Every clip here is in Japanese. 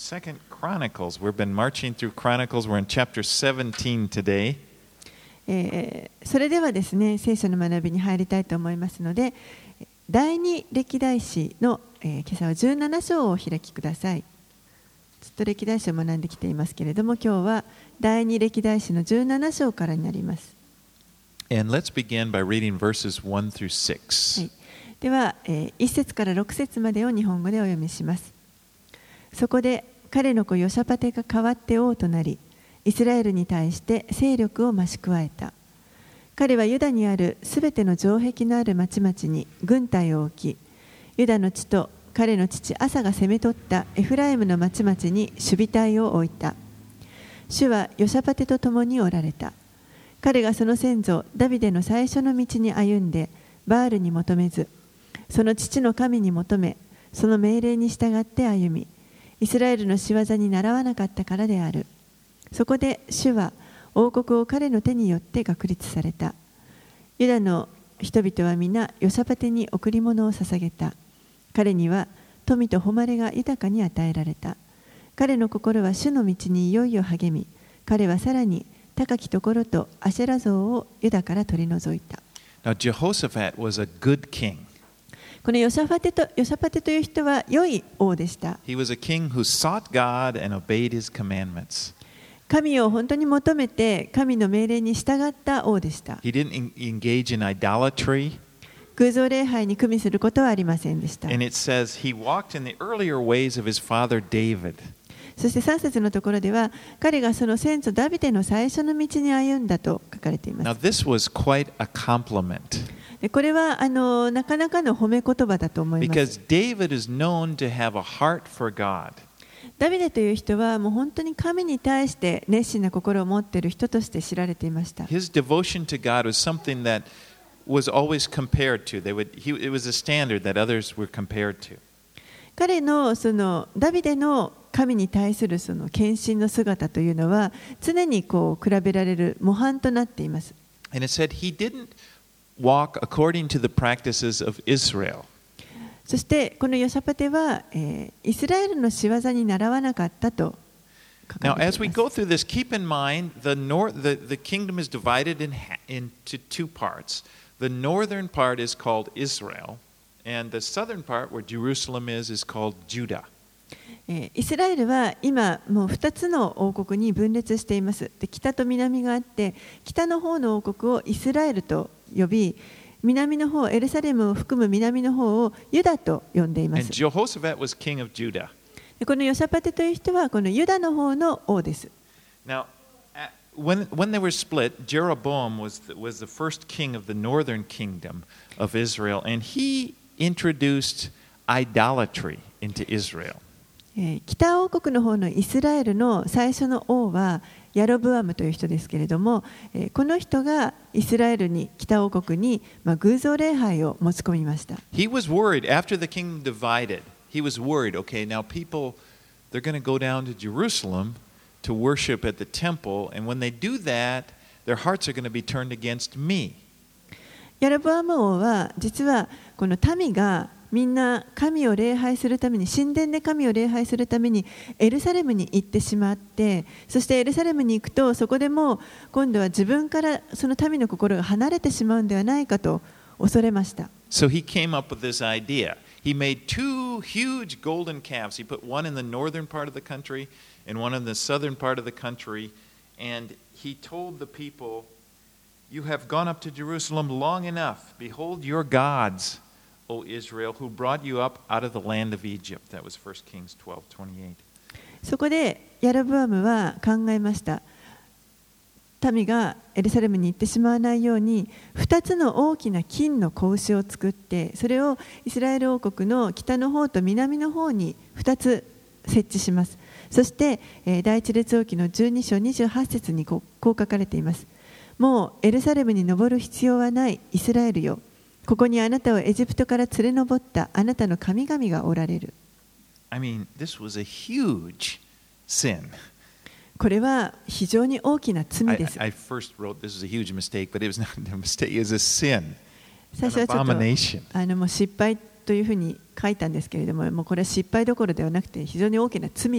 Second Chronicles. We've been marching through Chronicles. We're in chapter 17 today. それではですね、聖書の学びに入りたいと思いますので、第二歴代史の、今朝は17章をお開きください。ずっと歴代史を学んできていますけれども、今日は第二歴代史の17章からになります。 And let's begin by reading verses 1 through 6. はい、では、1節から6節までを日本語でお読みします。そこで彼の子ヨシャパテが代わって王となり、イスラエルに対して勢力を増し加えた。彼はユダにあるすべての城壁のある町々に軍隊を置き、ユダの地と彼の父アサが攻め取ったエフライムの町々に守備隊を置いた。主はヨシャパテと共におられた。彼がその先祖ダビデの最初の道に歩んで、バールに求めず、その父の神に求め、その命令に従って歩み、イスラエルの仕業に倣わなかったからである。そこで主は王国を彼の手によって確立された。ユダの人々は皆ヨシャパテに贈り物を捧げた。彼には富と誉れが豊かに与えられた。彼の心は主の道にいよいよ励み、彼はさらに高きところとアシェラ像をユダから取り除いた。 Now, Jehoshaphat was a good king. このヨシャパテという人は良い王でした。 He was a king who sought God and obeyed his commandments. 神を本当に求めて神の命令に従った王でした。 He didn't engage in idolatry. 偶像礼拝に組みすることはありませんでした。 And it says he walked in the earlier ways of his father David. そして3節のところでは、彼がその先祖ダビデの最初の道に歩んだと書かれていま Now, す。 this was quite a compliment でこれはなかなかの褒め言葉だと思います。 because David is known to have a heart for God. ダビデという人はもう本当に神に対して熱心な心を持っている人として知られていました。 His devotion to God was something that was always compared to. It was a standard that others were compared to. 彼のそのダビデの神に対するその献身の姿というのは常にこう比べられる模範となっています。 And it said he didn't walk according to the practices of Israel. そしてこのヨシャパテは、イスラエルの仕業に習わなかったと書か Now, れ as てい we ます。 go through this, keep in mind the kingdom is divided into two parts. The northern part is called Israel, and the southern part, where Jerusalem is called Judah. イスラエルは今もう2つの王国に分裂しています。で、北と南があって、北の方の王国をイスラエルと呼び、南の方エルサレムを含む南の方をユダと呼んでいま And す。 Jehoshaphat was king of Judah. でこのヨシャパテという人はこのユダの方の王です。 Now, when they were split, Jeroboam was the first king of the northern kingdom of Israel, and he introduced idolatry into Israel. 北王国の方のイスラエルの最初の王はヤロブアムという人ですけれども、この人がイスラエルに北王国に偶像礼拝を持ち込みました。 He was worried after the kingdom divided. He was worried, okay, now people, they're going to go down to Jerusalem to worship at the temple, and when they do that, their hearts are going to be turned against me. ヤロブアム王は実はこの民がみんな神を礼拝するために、神殿で神を礼拝するためにエルサレムに行ってしまって、そしてエルサレムに行くとそこでもう今度は自分からその民の心が離れてしまうんではないかと恐れました。 So he came up with this idea. He made two huge golden calves. He put one in the northern part of the country and one in the southern part of the country, and he told the people, "You have gone up to Jerusalem long enough. Behold your gods, O Israel, who brought you up out of the land of Egypt." That was 1 Kings 12:28. そこでヤロブアムは考えました。民がエルサレムに行ってしまわないように2つの大きな金の子牛を作って、それをイスラエル王国の北の方と南の方に2つ設置します。そして第一列王記の12章28節にこう書かれています。もうエルサレムに登る必要はないイスラエルよ、ここにあなたをエジプトから連れ上ったあなたの神々がおられる。 I mean, this was a huge sin. これは非常に大きな罪です。 I first wrote this is a huge mistake, but it was not a mistake, it was a sin. 最初はちょっ Abomination. ともう失敗というふうに書いたんですけれども、もうこれは失敗どころではなくて非常に大きな罪です。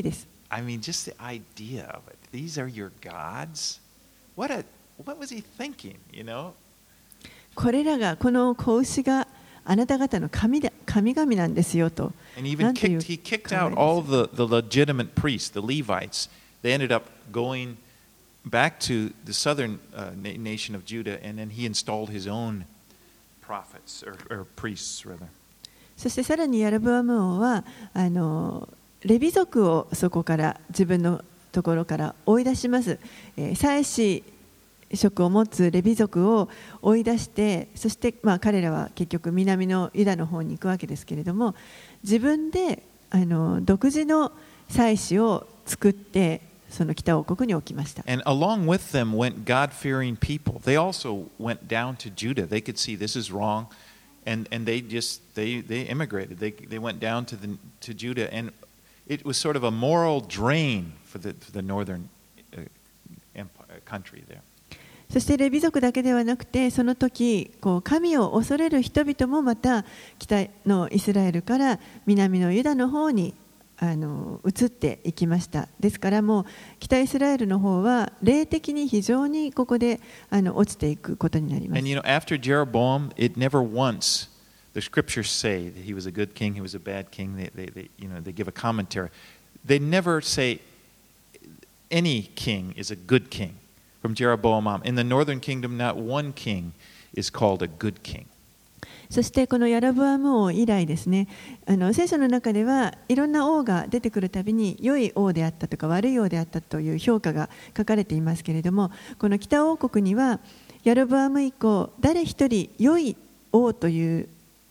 I mean, just the idea of it. These are your gods? What was he thinking, you know? これらがこの子牛があなた方の神々なんですよと。 And he kicked out all the legitimate priests, the Levites. They ended up going back to the southern nation of Judah, and then he installed his own prophets or priests, rather. そしてさらにヤロブアム王はレビ族をそこから自分のところから追い出します。祭司職を持つレビ族を追い出して、そして彼らは結局南のユダの方に行くわけですけれども、自分で独自の祭司を作ってその北王国に置きました。 And along with them went God-fearing people. They also went down to Judah. They could see this is wrong, and they immigrated. They went down to Judah, and it was sort of a moral drain for the northern country there. そしてレビ族だけではなくて、その時神を恐れる人々もまた北のイスラエルから南のユダの方に移っていきました。ですからもう北イスラエルの方は霊的に非常にここで落ちていくことになります。 And you know, after Jeroboam, it never once the scriptures say that he was a good king, he was a bad king. They give a commentary. They never say any king is a good king. From Jeroboam on. In the northern kingdom, not one king is called a good king. そしてこのヤロブアム王以来ですね、聖書の中ではいろんな王が出てくるたびに良い王であったとか悪い王であったという評価が書かれていますけれども、この北王国にはヤロブアム以降誰一人良い王という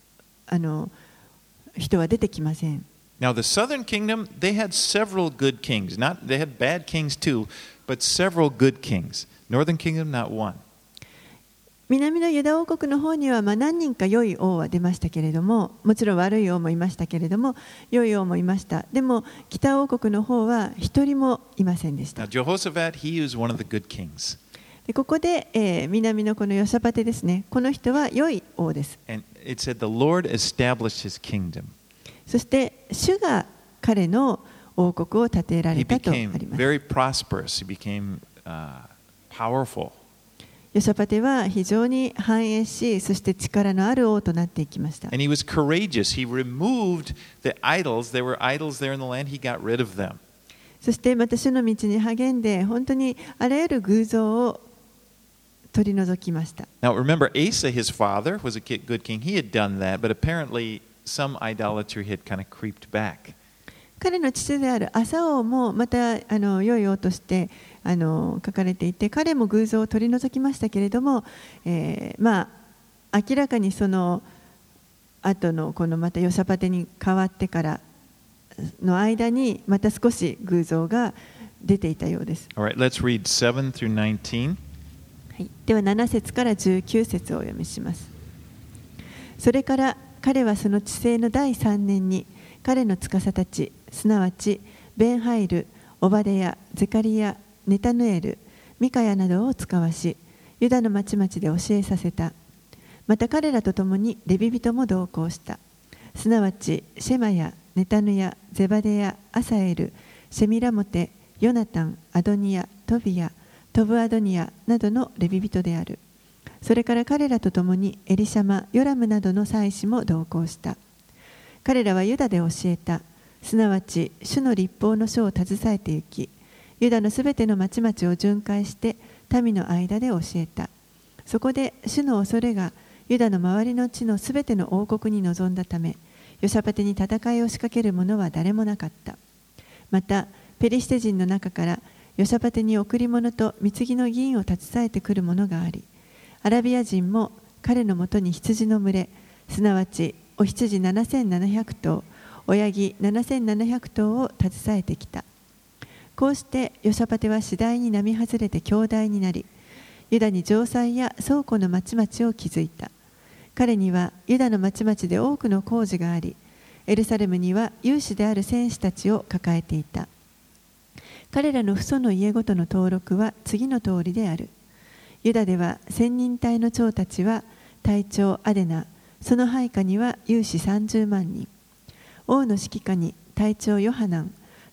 人は出てきません。 Now the southern kingdom, they had several good kings. They had bad kings too, but several good kings. Northern kingdom, not one. 南のユダ王国の方には何人か良い王は出ましたけれども、もちろん悪い王もいましたけれども、良い王もいました。でも北王国の方は一人もいませんでした。 Now Jehoshaphat, he was one of the good kings. でここで、南のこのヨシャパテですね。この人は良い王です。 And it said the Lord established his kingdom. そして主が彼の王国を建てられたとあります。 He became very prosperous. He became powerful. ヨシャパテは非常に繁栄し、そして力のある王となっていきました。 And he was courageous. He removed the idols. There were idols there in the land. He got rid of them. そしてまた主の道に励んで、本当にあらゆる偶像を取り除きました。 Now remember, Asa, his father, was a good king. He had done that, but apparently some idolatry had kind of creeped back. 彼の父であるアサ王もまた良い王として書かれていて、彼も偶像を取り除きましたけれども、明らかにその後のこのまたヨシャパテに変わってからの間にまた少し偶像が出ていたようです。 All right, let's read 7 through 19. はい、では7節から19節をお読みします。それから彼はその治世の第3年に彼の司たち、すなわちベンハイル、オバデヤ、ゼカリヤ、ネタヌエル、ミカヤなどを使わし、ユダの町々で教えさせた。また彼らと共にレビ人も同行した。すなわちシェマヤ、ネタヌヤ、ゼバデヤ、アサエル、シェミラモテ、ヨナタン、アドニヤ、トビヤ、トブアドニヤなどのレビ人である。それから彼らと共にエリシャマ、ヨラムなどの祭司も同行した。彼らはユダで教えた。すなわち主の律法の書を携えて行き、ユダのすべての町々を巡回して民の間で教えた。そこで主の恐れがユダの周りの地のすべての王国に臨んだため、ヨシャパテに戦いを仕掛ける者は誰もなかった。またペリシテ人の中からヨシャパテに贈り物と貢ぎの銀を携えてくる者があり、アラビア人も彼のもとに羊の群れ、すなわちお羊7700頭、親木7700頭を携えてきた。こうしてヨシャパテは次第に並外れて強大になり、ユダに城塞や倉庫の町々を築いた。彼にはユダの町々で多くの工事があり、エルサレムには有志である戦士たちを抱えていた。彼らの父祖の家ごとの登録は次の通りである。ユダでは千人隊の長たちは隊長アデナ、その配下には有志30万人。王の指揮下に隊長ヨハナン、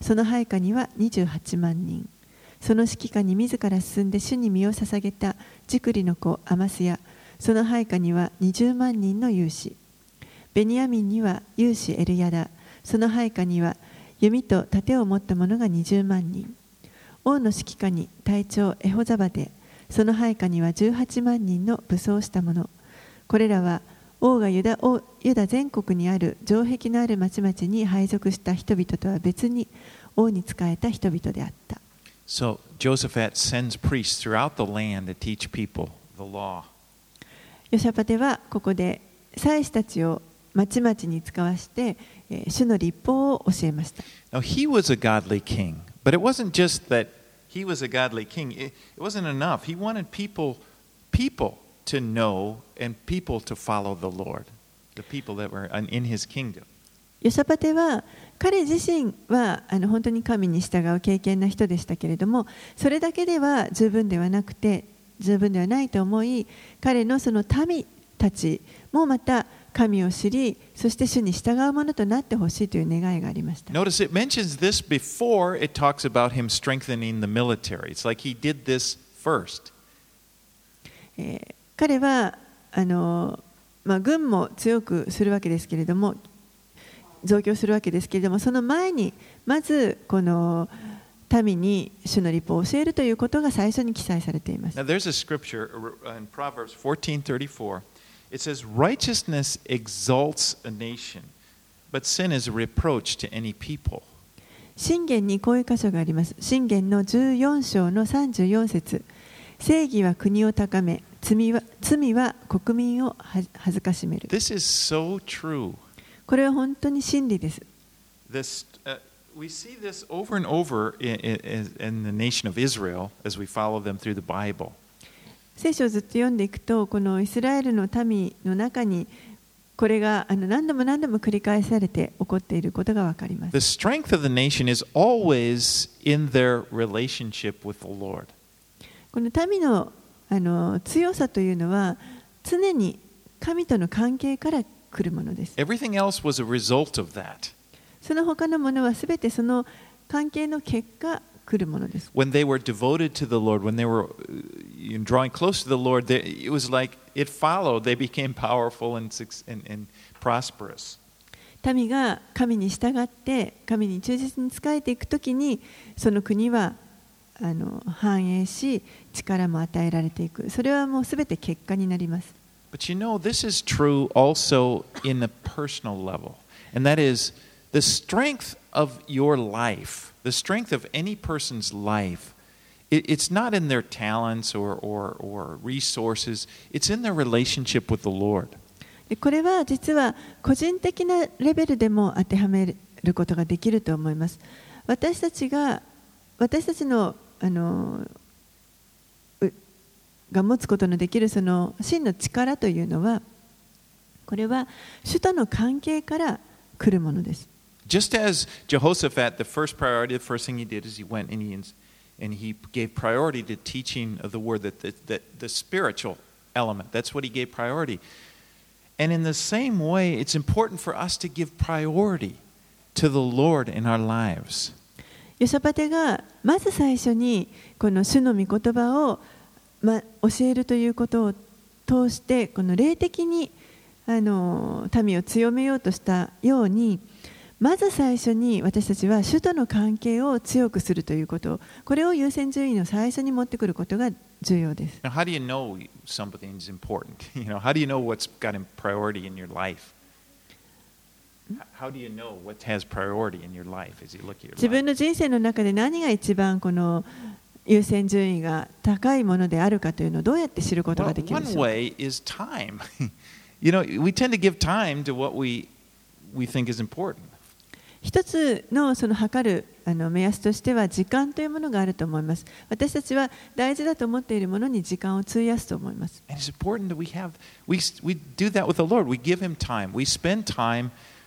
その配下には28万人。その指揮下に自ら進んで主に身を捧げたジクリの子アマスヤ、その配下には20万人の勇士。ベニヤミンには勇士エルヤダ、その配下には弓と盾を持った者が20万人。王の指揮下に隊長エホザバデ、その配下には18万人の武装した者。これらは王がユダ全国にある城壁のある町々に配属した人々とは別に王に仕えた人々であった。 So Josaphat sends priests throughout the land to teach people the law. ヨシャパテはここで祭司たちを町々に使わして、主の律法を教えました。 Now he was a godly king, but it wasn't just that he was a godly king. It wasn't enough. He wanted people to know and people to follow the Lord, the people that were in his kingdom. ヨシャパテは彼自身は本当に神に従う敬虔な人でしたけれども、それだけでは十分ではないと思い、彼のその民たちもまた神を知り、そして主に従うものとなってほしいという願いがありました。 Notice it mentions this before it talks about him strengthening the military. It's like he did this first. 彼は軍も強くするわけですけれども、増強するわけですけれども、その前にまずこの民に主の律法を教えるということが最初に記載されています。 Now there's a scripture in Proverbs 14:34. It says, "Righteousness exalts a nation, but sin is a reproach to any people." 箴言にこういう箇所があります。箴言の14章の34節。正義は国を高め、罪は国民を恥ずかしめる。 This is so true. これは本当に真理です。 We see this over and over in the nation of Israel as we follow them through the Bible. 聖書をずっと読んでいくと、このイスラエルの民の中にこれが何度も繰り返されて起こっていることがわかります。 The strength of the nation is always in their relationship with the Lord. この民の強さというのは常に神との関係から来るものです。 Everything else was a result of that. その他のものはすべてその関係の結果来るものです。 When they were devoted to the Lord, when they were drawing close to the Lord, it was like it followed. They became powerful and prosperous. 民が神に従って神に忠実に仕えていくときに、その国は繁栄し力も与えられていく。それはもうすべて結果になります。 But you know, this is true also in a personal level, and that is the strength of your life, the strength of any person's life. It's not in their talents or resources, it's in their relationship with the Lord. これは実は個人的なレベルでも当てはめることができると思います。私たちのが持つことのできるその真の力というのは、これは主との関係から来るものです。 Just as Jehoshaphat, the first thing he did is he went and he gave priority to teaching of the word, that the spiritual element. That's what he gave priority. And in the same way, it's important for us to give priority to the Lord in our lives. ヨシャパテがまず最初にこの主の御言葉を教えるということを通して、この霊的に民を強めようとしたように、まず最初に私たちは主との関係を強くするということ、これを優先順位の最初に持ってくることが重要です。 Now, how do you know something is important? How do you know what's got priority in your life? How do you know what has priority in your life as you look at your life? 自分の人生の中で何が一番この優先順位が高いものであるかというのをどうやって知ることができるでしょうか。 One way is time. We tend to give time to what we think is important. 一つのその測る目安としては時間というものがあると思います。私たちは大事だと思っているものに時間を費やすと思います。 And it's important that we do that with the Lord. We give Him time. We spend time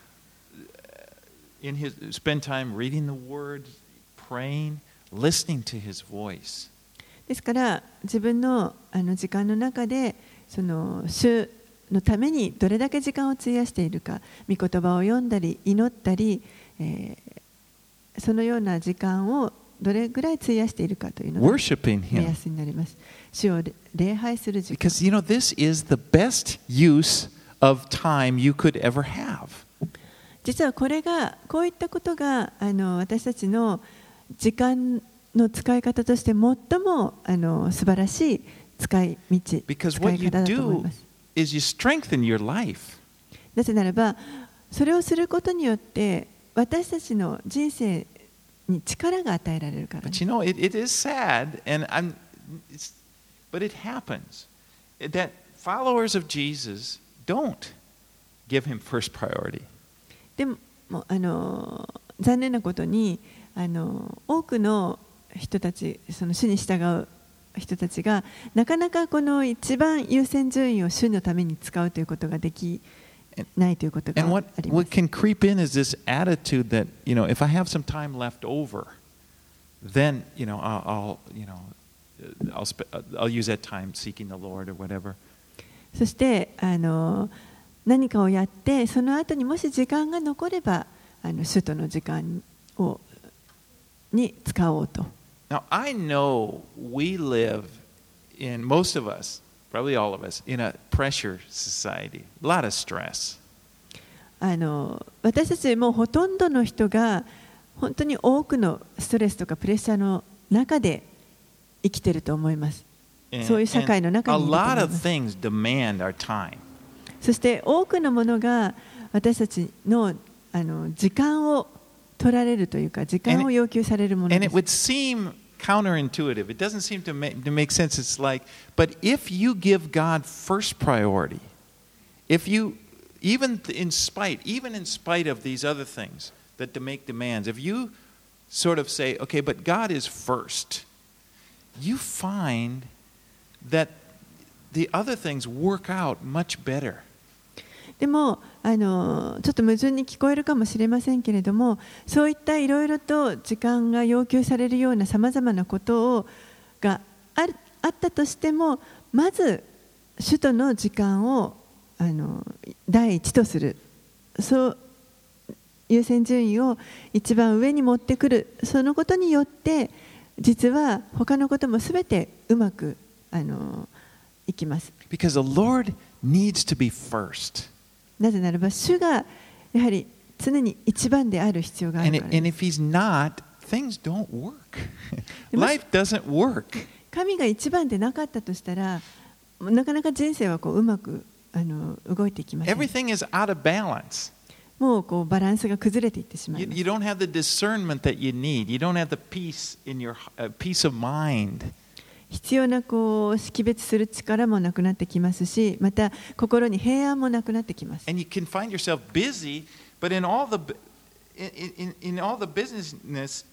reading the Word, praying, listening to His voice. ですから自分の時間の中でその主のためにどれだけ時間を費やしているか、御言葉を読んだり祈ったり、 そのような時間をどれぐらい費やしているかというのが worshiping 目 Him. 安になります。主を礼拝する時間。 Because, this is the best use of time you could ever have. 実はこういったことが私たちの時間の使い方として最も素晴らしい使い道、使い Because 方 what you だと思い do ます。 is you strengthen your life. なぜならば、それをすることによって私たちの人生に力が与えられるからね。 But it is sad, but it happens that followers of Jesus don't give him first priority. でも残念なことに多くの人たち、その主に従う人たちがなかなかこの一番優先順位を主のために使うということができないということがあ And りま what す。 can creep in is this attitude that, if I have some time left over, then, I'll use that time seeking the Lord or whatever. そして何かをやってその後にもし時間が残れば主との時間に使おうと。 Now, I know we live in, most of us, probably all of us, in a pressure society, a lot of stress. 私たちもうほとんどの人が本当に多くのストレスとかプレッシャーの中で生きていると思います。そういう社会の中 A にいると思い lot ま of す。 things demand our time. そして多くのものが私たちの時間を取られるというか時間を要求されるもの And で it す。 would seem counterintuitive. It doesn't seem to make sense. It's like, but if you give God first priority, if you, even in spite of these other things that make demands, if you sort of say, okay, but God is first, you find that the other things work out much better. でもちょっと矛盾に聞こえるかもしれませんけれども、そういったいろいろと時間が要求されるようなさまざまなことがあったとしても、まず主との時間を第一とする、そう優先順位を一番上に持ってくる、そのことによって実は他のこともすべてうまくいきます。 Because the Lord needs to be first. なぜならば主がやはり常に一番である必要がある And からです。 if He's not, things don't work. Life doesn't work. 神が一番でなかったとしたら、なかなか人生はうまく動いていきません。 Everything is out of balance. もうバランスが崩れていってしまい You, ます。 you don't have the discernment that you need. You don't have the peace in your peace of mind. 必要な識別する力もなくなってきますし、また心に平安もなくなってきます。 And you can find yourself busy, but in all the businessness,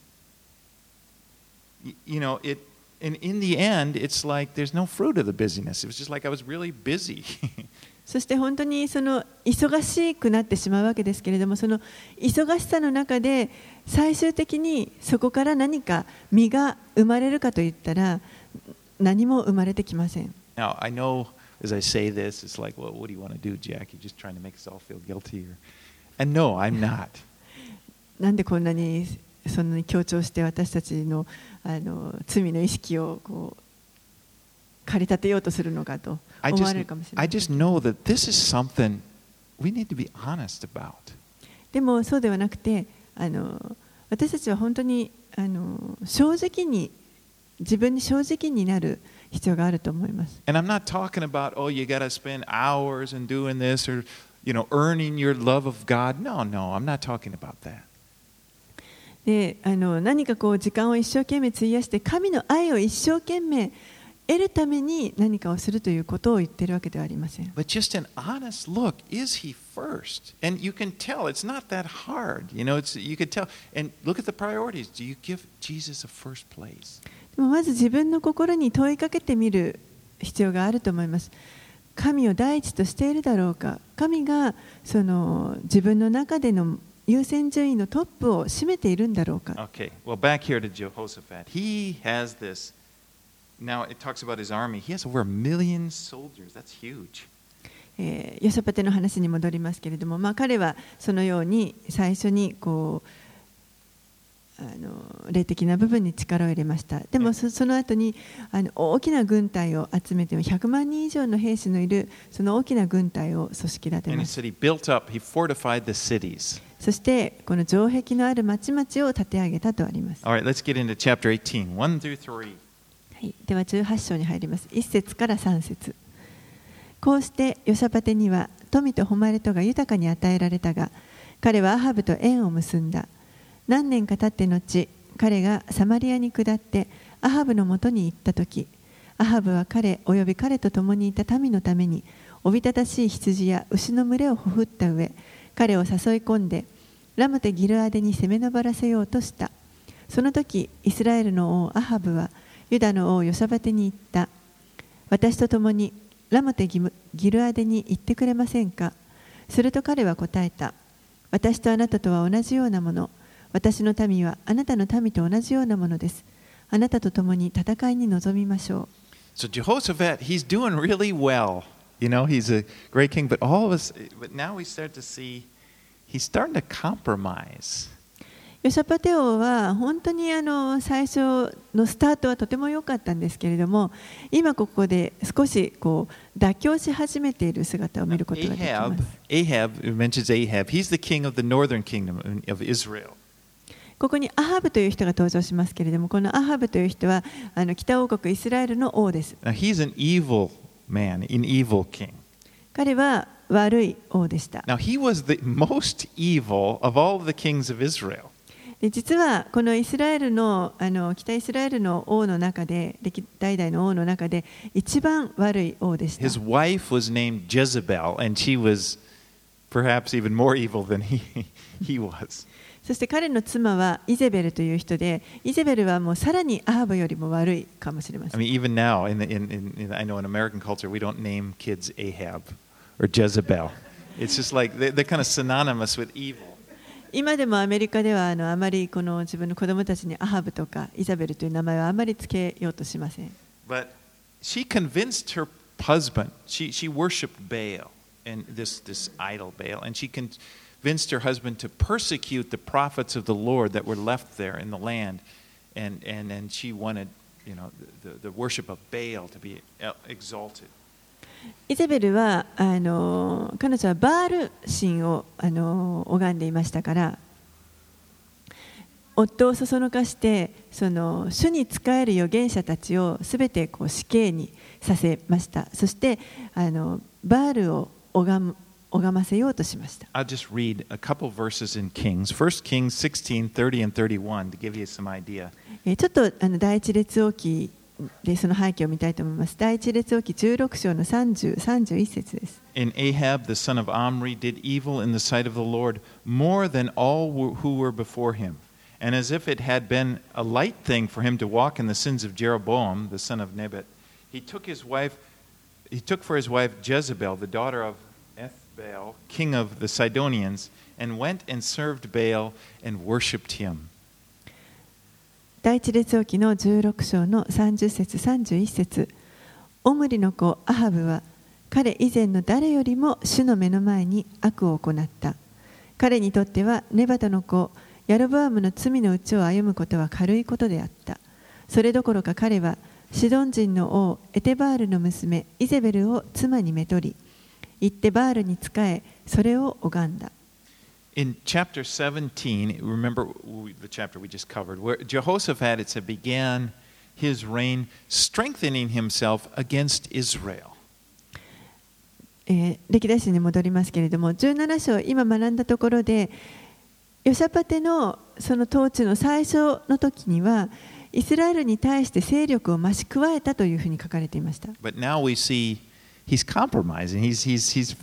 in the end, it's like there's no fruit of the busyness. It was just like I was really busy. そして本当に忙しくなってしまうわけですけれども、その忙しさの中で最終的にそこから何か実が生まれるかといったら何も生まれてきません。 Now, I know as I say this, it's like, well, what do you want to do, Jack? You're just trying to make us all feel guilty. And no, I'm not. なんでこんなにそんなに強調して私たちの罪の意識を駆り立てようとするのかと思われるかもしれな I い。 just know that this is something we need to be honest about. でもそうではなくて私たちは本当に正直に自分に正直になる必要があると思います。 And I'm not talking about, oh, you got to spend hours in doing this or, earning your love of God. No, I'm not talking about that. で何か時間を一生懸命費やして神の愛を一生懸命得るために何かをするということを言っているわけではありません。 But just an honest look, is he first? And you can tell it's not that hard. You could tell. And look at the priorities. Do you give Jesus a first place? でもまず自分の心に問いかけてみる必要があると思います。神を第一としているだろうか。神が自分の中での優先順位のトップを占めているんだろうか。 Okay, well, back here to Jehoshaphat. He has this. Now it talks about his army. He has over 1 million soldiers. That's huge. ヨシャパテの話に戻りますけれども、彼はそのように最初に霊的な部分に力を入れました。でもその後に大きな軍隊を集めて100万人以上の兵士のいるその大きな軍隊を組織立てます。そしてこの城壁のある町々を建て上げたとあります。 Alright, let's get into chapter 18, 1 through 3. はい、では18章に入ります。1節から3節。こうしてヨシャパテには富と誉れとが豊かに与えられたが、彼はアハブと縁を結んだ。何年か経って後、彼がサマリアに下ってアハブのもとに行ったとき、アハブは彼および彼と共にいた民のためにおびただしい羊や牛の群れをほふった上、彼を誘い込んでラムテギルアデに攻め上らせようとした。その時イスラエルの王アハブはユダの王ヨシャバテに言った。私と共にラムテギルアデに行ってくれませんか。すると彼は答えた。私とあなたとは同じようなもの。私の民はあなたの民と同じようなものです。あなたと共に戦いに臨みましょう。 So Jehoshaphat, he's doing really well. You know, he's a great king, but now we start to see he's starting to compromise. ヨシャパテ王は本当に最初のスタートはとても良かったんですけれども、今ここで少し妥協し始めている姿を見ることができます。 Ahab, it mentions Ahab. He's the king of the northern kingdom of Israel. ここにアハブという人が登場しますけれども、このアハブという人は北王国イスラエルの王です。 Now he's an evil man, an evil king. 彼は悪い王でした。 Now he was the most evil of all the kings of Israel. 実はこのイスラエルの北イスラエルの王の中で、歴代々の王の中で一番悪い王でした。 His wife was named Jezebel, and she was perhaps even more evil than he was. そして彼の妻はイゼベルという人で、イゼベルはもうさらにアハブよりも悪いかもしれません。 I mean, even now, I know in American culture, we don't name kids Ahab or Jezebel. It's just like they're kind of synonymous with evil. 今でもアメリカではあまり自分の子供たちにアハブとかイザベルという名前はあまりつけようとしません。 But she convinced her husband. She worshipped Baal and this idol Baal, and she convinced her husband to persecute the prophets of the Lord that were left there in the land, and she wanted, the worship of Baal to be exalted. イゼベルは彼女はバール神を拝んでいましたから、夫をそそのかして主に仕える預言者たちをすべて死刑にさせました。そしてバールを拝ませようとしました。 I'll just read a couple verses in Kings. 1 Kings 16:30 and 31 to give you some idea. ちょっと第一列王記でその背景を見たいと思います。第一列王記16章の30、31節です。 And Ahab, the son of Omri, did evil in the sight of the Lord more than all who were before him. And as if it had been a light thing for him to walk in the sins of Jeroboam, the son of Nebat, he took for his wife Jezebel, the daughter of Ethbaal, king of the Sidonians, and went and served Baal and worshipped him. 第一列王記の16章の30節31節。オムリの子アハブは彼以前の誰よりも主の目の前に悪を行った。彼にとってはネバトの子ヤロボアムの罪の内を歩むことは軽いことであった。それどころか彼はシドン人の王エテバールの娘イゼベルを妻にめとり、行ってバールに仕え、それを拝んだ。 In chapter 17, remember the chapter we just covered, where Jehoshaphat, it said, began his reign strengthening himself against Israel. 歴代史に戻りますけれども、17章、今学んだところで、ヨシャパテのその統治の最初の時には、イスラエルに対して勢力を増し加えたというふうに書かれていました。 But now we see he's compromising. He's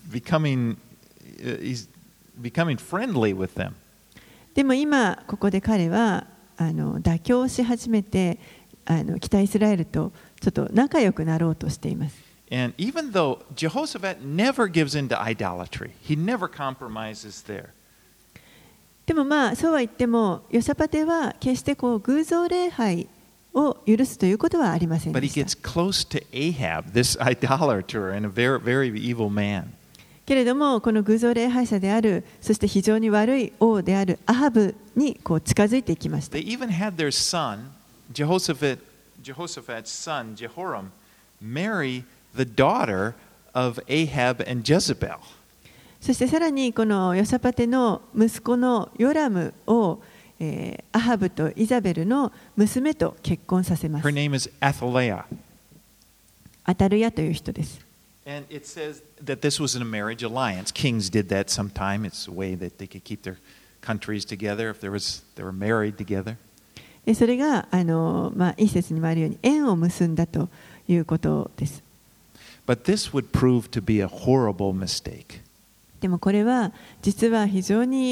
becoming friendly with them. でも今ここで彼は妥協し始めて北イスラエルとちょっと仲良くなろうとしています。 And even though Jehoshaphat never gives into idolatry, he never compromises there. でもそうは言ってもヨシャパテは決して偶像礼拝を許すということはありませんで But he した。 gets close to Ahab, this idolater and a very, very evil man. けれどもこの偶像礼拝者である、そして非常に悪い王であるアハブにこう近づいていきました。 They even had their son, Jehoshaphat's son, Jehoram, marry the daughter of Ahab and Jezebel. そしてさらにこのヨシャパテの息子のヨラムを、アハブとイザベルの娘と結婚させます。 Her name is Athaliah. アタルヤという人です。 And it says that this was in a marriage alliance. Kings did that sometime. It's a way that they could keep their countries together if they were married together. それが一節にもあるように縁を結んだということです。 But this would prove to be a horrible mistake. でもこれは実は非常に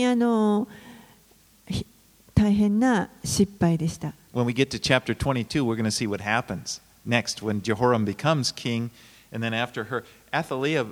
大変な失敗でした。 When we get to chapter 22, we're going to see what happens next when Jehoram becomes king, and then after her, Athaliah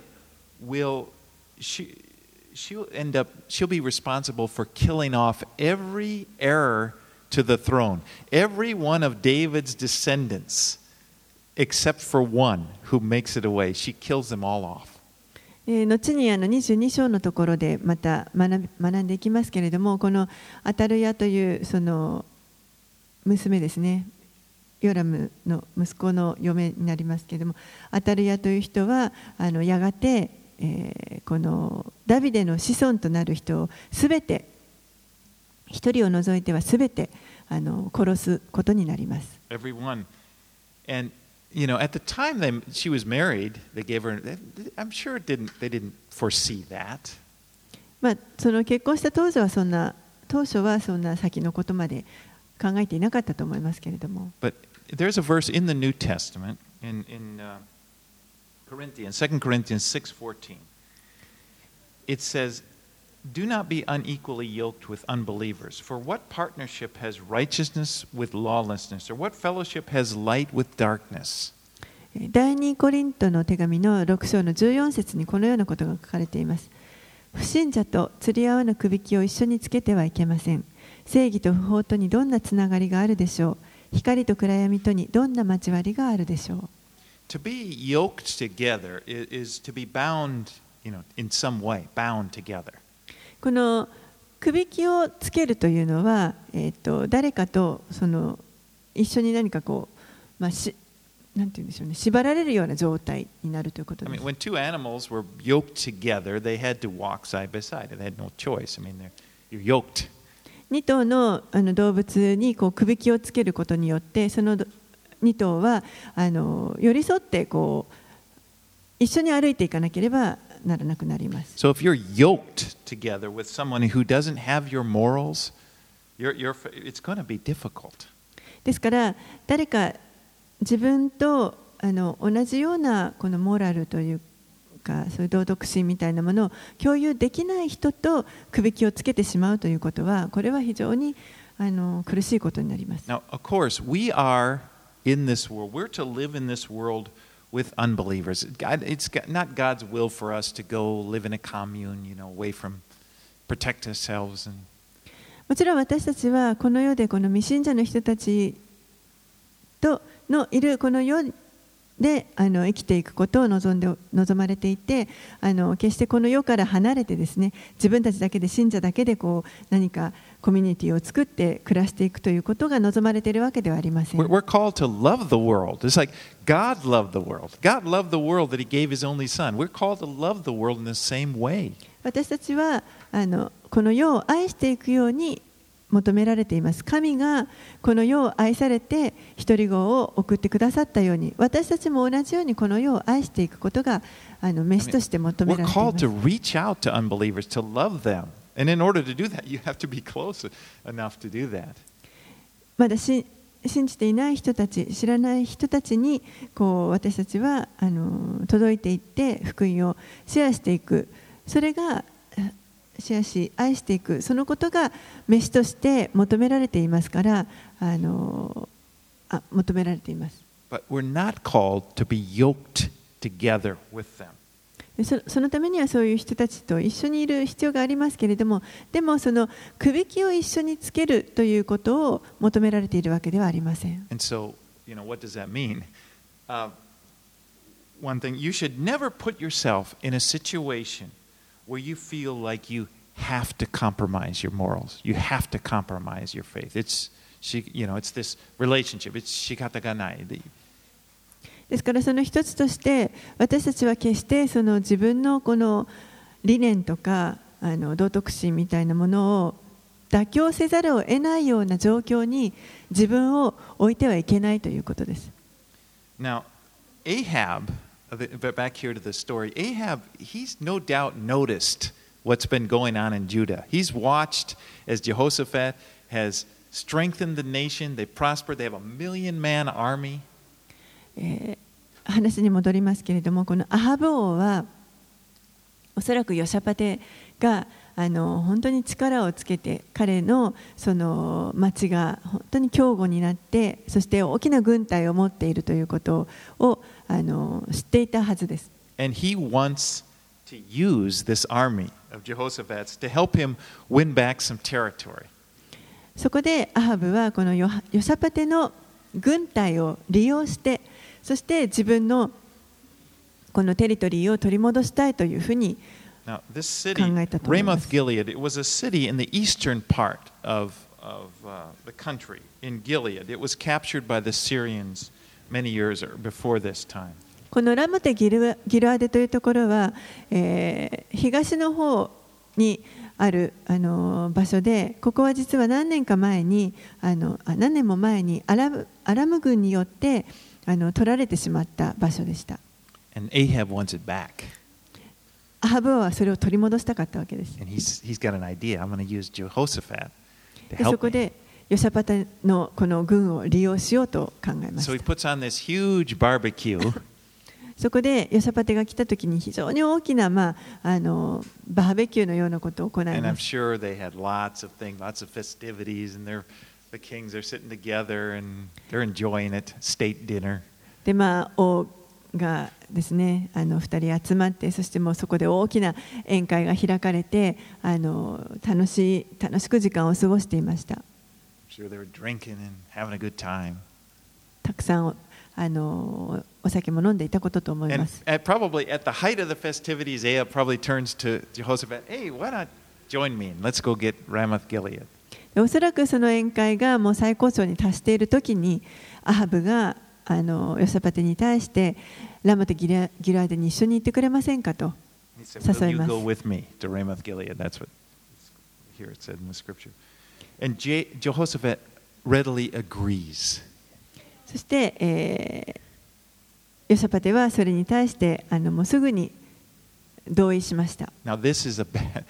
she'll be responsible for killing off every heir to the throne, every one of David's descendants, except for one who makes it away. She kills them all off. 後に22章のところでまた学んでいきますけれども、このアタルヤというその娘ですね、ヨラムの息子の嫁になりますけれども、アタルヤという人はやがて、このダビデの子孫となる人をすべて、一人を除いてはすべて殺すことになります。 Everyone. And you know, at the time she was married, they gave her. I'm sure they didn't foresee that. その結婚した当初はそんな先のことまで考えていなかったと思いますけれども。 But there's a verse in the New Testament in Corinthians, 2 Corinthians 6:14. It says, "Do not be unequally yoked with unbelievers. For what partnership has righteousness with lawlessness, or what fellowship has light with darkness?" 第2コリントの手紙の6章の14節にこのようなことが書かれています。不信者と釣り合わぬくびきを一緒につけてはいけません。正義と不法とにどんなつながりがあるでしょう。光と暗闇とにどんな交わりがあるでしょう。 To be yoked together is to be bound, in some way, bound together. このくびきをつけるというのは、誰かと一緒に何かこう、なんて言うんでしょうね、縛られるような状態になるということです。 When two animals were yoked together, they had to walk side by side. They had no choice. You're yoked. 2頭の動物にこうくびきをつけることによって、その2頭は寄り添ってこう一緒に歩いていかなければならなくなります。 So if you're yoked together with someone who doesn't have your morals, it's going to be difficult. ですから誰か自分と同じようなこのモラルというか、そういう道徳心みたいなものを共有できない人とくびきをつけてしまうということは、これは非常に苦しいことになります。 Now, of course, we are in this world. We're to live in this world with unbelievers. It's not God's will for us to go live in a commune, away from, protect ourselves. もちろん私たちはこの世でこの未信者の人たちとのいるこの世で生きていくことを望まれていて、決してこの世から離れてですね、自分たちだけで信者だけでこう何かコミュニティを作って暮らしていくということが望まれているわけではありません。 We're called to love the world. It's like God loved the world. God loved the world that He gave His only Son. We're called to love the world in the same way. 私たちはこの世を愛していくように求められています。神がこの世を愛されて一人子を送ってくださったように、私たちも同じようにこの世を愛していくことが召しとして求められています。 We're called to reach out to unbelievers, to love them. And in order to do that, you have to be close enough to do that. まだ信じていない人たち、知らない人たちにこう私たちは届いていって福音をシェアしていく。それがシェアし愛していく、そのことが召しとして求められていますから求められています。 But we're not called to be yoked together with them. そのためにはそういう人たちと一緒にいる必要がありますけれども、でもそのくびきを一緒につけるということを求められているわけではありません。 And so, what does that mean? one thing, you should never put yourself in a situation where you feel like you have to compromise your morals. You have to compromise your faith. It's this relationship. It's 仕方がない。 ですからその一つとして私たちは決してその自分のこの理念とか道徳心みたいなものを妥協せざるを得ないような状況に自分を置いてはいけないということです。 Now, Ahab, back here to the story, Ahab, he's no doubt noticed what's been going on in Judah. He's watched as Jehoshaphat has strengthened the nation. They prospered. They have a 1,000,000-man army. 話に戻りますけれども、このアハブ王はおそらくヨシャパテが本当に力をつけて彼のその町が本当に強固になって、そして大きな軍隊を持っているということを知っていたはずです。 And he wants to use this army of Jehoshaphat's to help him win back some territory. そこでアハブはこのヨシャパテの軍隊を利用して、そして自分のこのテリトリーを取り戻したいというふうに Now, this city, Ramoth Gilead, it was a city in the eastern part of the country, in Gilead. It was captured by the Syrians many years before this time. このラモテギルアデというところは、東の方にある場所で、ここは実は何年も前にアラム軍によって取られてしまった場所でした。 And Ahab wants it back. アハブはそれを取り戻したかったわけです。 And he's got an idea. I'm going to use Jehoshaphat to でそ help こ me. でヨシャパテのこの軍を利用しようと考えま So し he た。 puts on this huge barbecue. そこでヨシャパテが来た時に非常に大きな、バーベキューのようなことを行い And ま I'm す。 sure they had lots of things, lots of festivities, and the kings are sitting together and they're enjoying it. State dinner. で王がですね、2人集まって、そしてもうそこで大きな宴会が開かれて、楽しく時間を過ごしていました。 I'm sure they were drinking and having a good time. たくさんお酒も飲んでいたことと思い And ます。 probably at the height of the festivities, Ahab probably turns to Jehoshaphat, "Hey, why not join me and let's go get Ramoth Gilead." おそらくその宴会がもう最高潮に達している時に、アハブがヨシャパテに対してラモテギルアデに一緒に行ってくれませんかと He said, "Will 誘い you ます。 go with me to Ramoth Gilead?" That's what here it said in the scripture. And Jehoshaphat readily agrees. そして、ヨシャパテはそれに対してもうすぐに同意しました。 Now this is a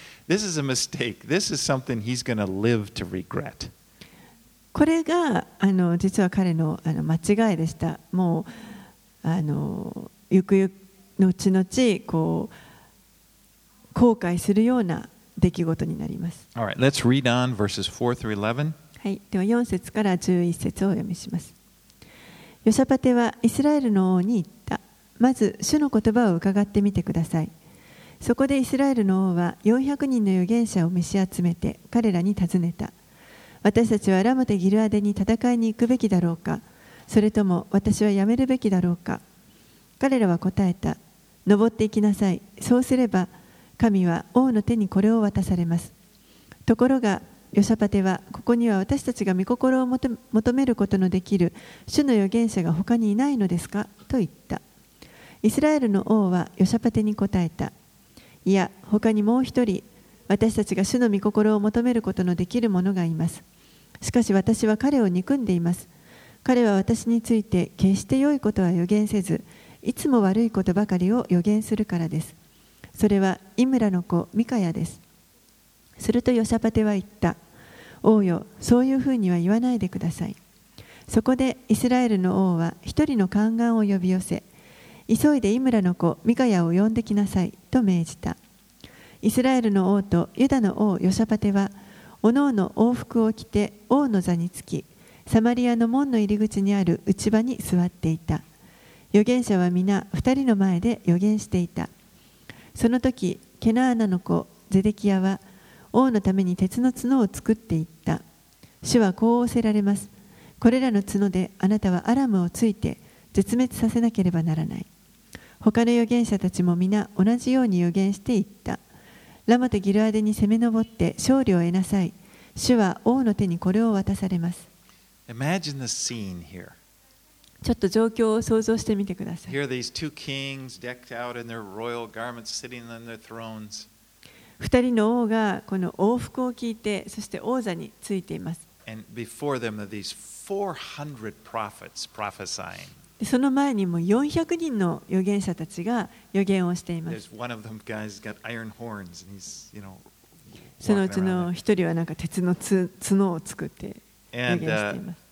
mistake. This is something he's going to live to regret. これが実は彼の間違いでした。もうゆくゆくの後々後悔するような出来事になります。 All right, let's read on verses 4 through 11. はい、では4節から11節をお読みします。ヨシャパテはイスラエルの王に言った。まず主の言葉を伺ってみてください。そこでイスラエルの王は400人の預言者を召し集めて彼らに尋ねた。私たちはラモテギルアデに戦いに行くべきだろうか、それとも私はやめるべきだろうか。彼らは答えた。登っていきなさい。そうすれば神は王の手にこれを渡されます。ところがヨシャパテは、ここには私たちが御心を求めることのできる主の預言者が他にいないのですかと言った。イスラエルの王はヨシャパテに答えた。いや、他にもう一人、私たちが主の御心を求めることのできる者がいます。しかし私は彼を憎んでいます。彼は私について決して良いことは予言せず、いつも悪いことばかりを予言するからです。それはイムラの子ミカヤです。するとヨシャパテは言った。王よ、そういうふうには言わないでください。そこでイスラエルの王は一人の宦官を呼び寄せ、急いでイムラの子ミカヤを呼んできなさいと命じた。イスラエルの王とユダの王ヨシャパテは、おのおの王服を着て王の座につき、サマリアの門の入り口にある内場に座っていた。預言者は皆二人の前で預言していた。その時、ケナーナの子ゼデキヤは王のために鉄の角を作っていった。主はこう仰せられます。これらの角であなたはアラムをついて絶滅させなければならない。 他の預言者たちも皆同じように預言していった。ラモテギルアデに攻め上って勝利を得なさい。主は王の手にこれを渡されます。 Imagine the scene here. ちょっと状況を想像してみてください。 Here are these two kings decked out in their royal garments sitting on their thrones. 二人の王がこの王服を着いて、そして王座についています。 And before them are these 400 prophets prophesying. その前にも400人の預言者たちが預言をしています。 There's one of them guy's got iron horns and he's, そのうち walking の around. 一人はなんか鉄の角を作って預 And 言しています。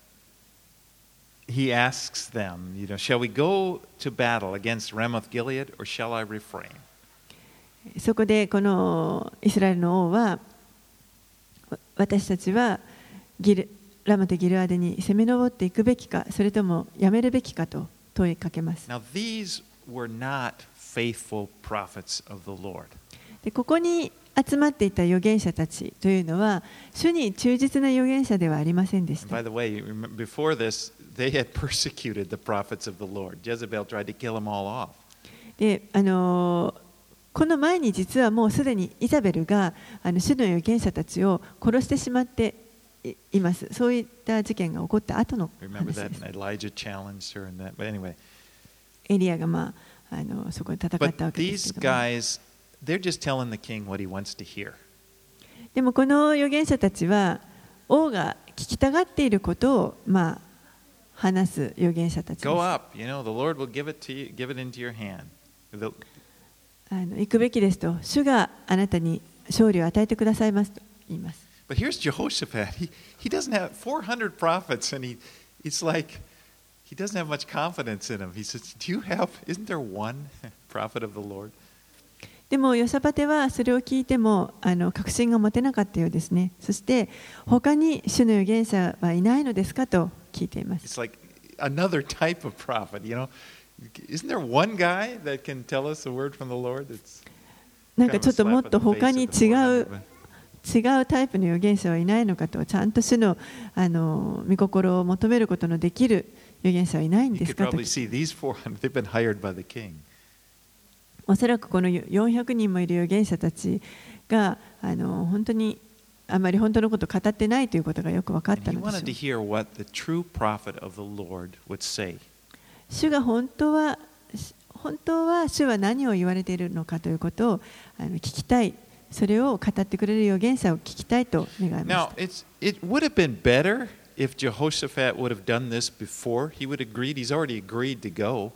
he asks them, shall we go to battle against Ramoth Gilead or shall I refrain? そこでこのイスラエルの王は、私たちはラモテギルアデに攻め上っていくべきか、それともやめるべきかと問いかけます。 Now these were not faithful prophets of the Lord. でここに集まっていた預言者たちというのは、主に忠実な預言者ではありませんでし And by た。 the way, before this, they had persecuted the prophets of the Lord. Jezebel tried to kill them all off. でこの前に実はもうすでにイザベルが主の預言者たちを殺してしまっています。そういった事件が起こった後の Remember 話 that? です。 Elijah challenged her and that. But anyway, エリアが、そこで戦ったわ but けです these けども、 guys, they're just telling the king what he wants to hear. でもこの預言者たちは王が聞きたがっていることを話す預言者たちです。 Go up, the Lord will give it to you, give it into your hand. 行くべきですと、主があなたに勝利を与えてくださいますと言います。 But here's Jehoshaphat. He doesn't have 400 prophets, and it's like he doesn't have much confidence in them. He says, isn't there one prophet of the Lord? でもヨシャパテはそれを聞いても確信が持てなかったようですね。そして他に主の預言者はいないのですかと聞いています。 It's like another type of prophet, Isn't there one guy that can tell us a word from the Lord? It's なん kind か of ちょ a っともっ slap in と the 他 face に of the 400. 違うタイプの預言者はいないのかと、ちゃんと主の御心を求めることのできる預言者はいないん You です could かと。 probably see these 400, they've been hired by the king. おそらくこの400人もいる預言者たちが本当にあまり本当のことを語ってないということがよく分かっ And た he ので wanted to しょう。 hear what the true prophet of the Lord would say. 主が本当は主は何を言われているのかということを聞きたい。それを語ってくれる預言者を聞きたいと願いま Now, した。 it would have been better if Jehoshaphat would have done this before. He would have agreed. He's already agreed to go.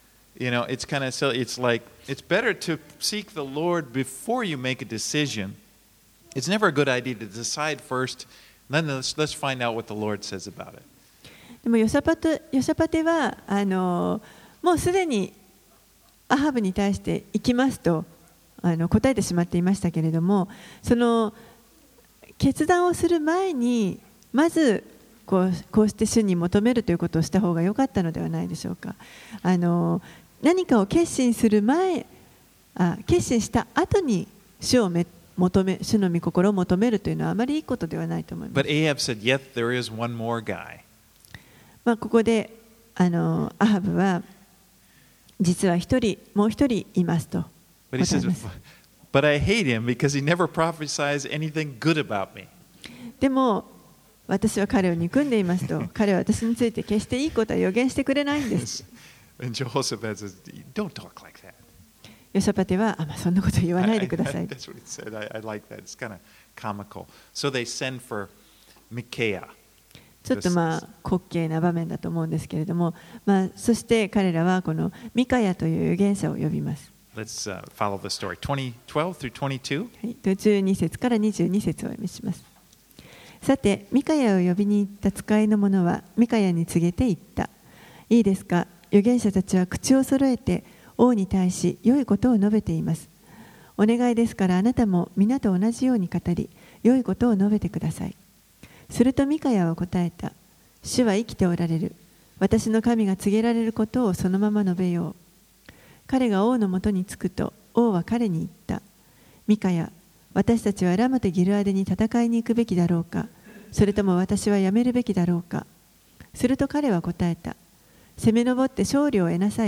It's kind of silly. It's like it's better to seek the Lord before you make a decision. It's never a good idea to decide first. Then let's find out what the Lord says about it. でもヨシャパテはもうすでにアハブに対して行きますと答えてしまっていましたけれども、その決断をする前にまずこうして主に求めるということをした方が良かったのではないでしょうか。何かを決心する決心した後に主の御心を求めるというのはあまりいいことではないと思います。 But Ahab said, "Yet there is one more guy." ここでアハブは実はもう一人いますと But he 答え says, ます。 "But I hate him because he never prophesies anything good about me." でも私は彼を憎んでいますと、彼は私について決していいことは予言してくれないんです。 And Jehoshaphat says, "Don't talk like that." ヨシャパテはそんなこと言わないでください。 That's what he said. I like that. It's kind of comical. So they send for Micaiah. ちょっと滑稽な場面だと思うんですけれども、そして彼らはこのミカヤという預言者を呼びます。 Let's follow the story. 12 through 22. はい、12節から22節をお読みします。さて、ミカヤを呼びに行った使いの者はミカヤに告げて言った。いいですか、預言者たちは口を揃えて王に対し良いことを述べています。お願いですからあなたも皆と同じように語り、良いことを述べてください。するとミカヤは答えた。主は生きておられる。私の神が告げられることをそのまま述べよう。彼が王のもとに着くと王は彼に言った。ミカヤ、私たちはラマテギルアデに戦いに行くべきだろうか、それとも私はやめるべきだろうか。すると彼は答えた。攻め上って勝利を得なさい。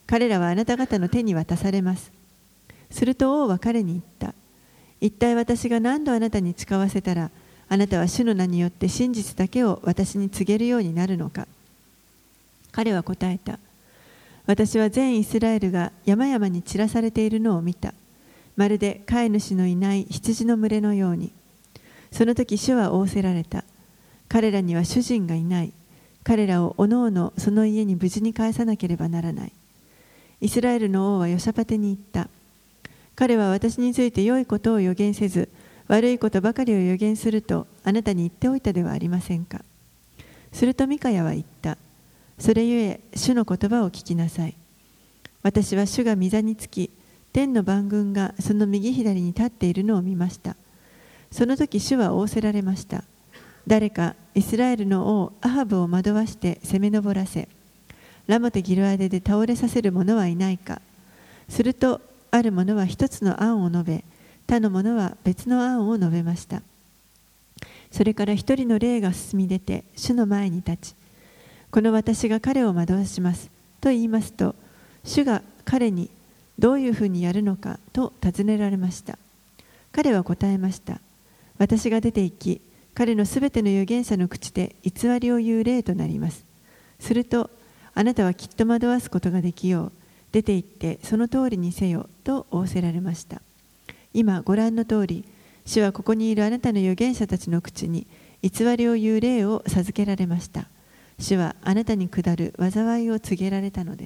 彼らはあなた方の手に渡されます。すると王は彼に言った。一体私が何度あなたに誓わせたら、あなたは主の名によって真実だけを私に告げるようになるのか。彼は答えた。私は全イスラエルが山々に散らされているのを見た。まるで飼い主のいない羊の群れのように。その時主は仰せられた。彼らには主人がいない。彼らをおのおのその家に無事に帰さなければならない。イスラエルの王はヨシャパテに言った。彼は私について良いことを予言せず、悪いことばかりを予言するとあなたに言っておいたではありませんか。するとミカヤは言った。それゆえ主の言葉を聞きなさい。私は主が御座につき、天の万軍がその右左に立っているのを見ました。その時主は仰せられました。誰かイスラエルの王アハブを惑わして攻め上らせ、ラモテギルアデで倒れさせる者はいないか。するとある者は一つの案を述べ、他の者は別の案を述べました。それから一人の霊が進み出て主の前に立ち、この私が彼を惑わしますと言いますと、主が彼にどういうふうにやるのかと尋ねられました。彼は答えました。私が出て行き、彼のすべての預言者の口で偽りを言う霊となります。すると、あなたはきっと惑わすことができよう。出て行ってその通りにせよと仰せられました。今ご覧の通り、主はここにいるあなたの預言者たちの口に偽りを言う霊を授けられました。主はあなたに下る災いを告げられたのです。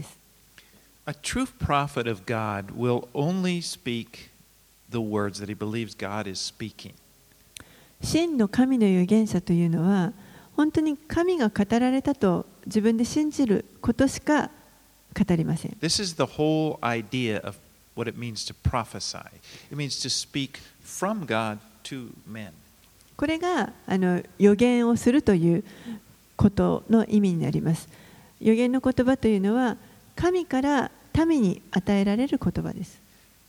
A true prophet of God will only speak the words that he believes God is speaking. 真の神の預言者というのは、本当に神が語られたと自分で信じることしか語りません。 This is the whole idea of what it means to prophesy. It means to speak from God to men. これが預言をするということの意味になります。預言の言葉というのは神から民に与えられる言葉です。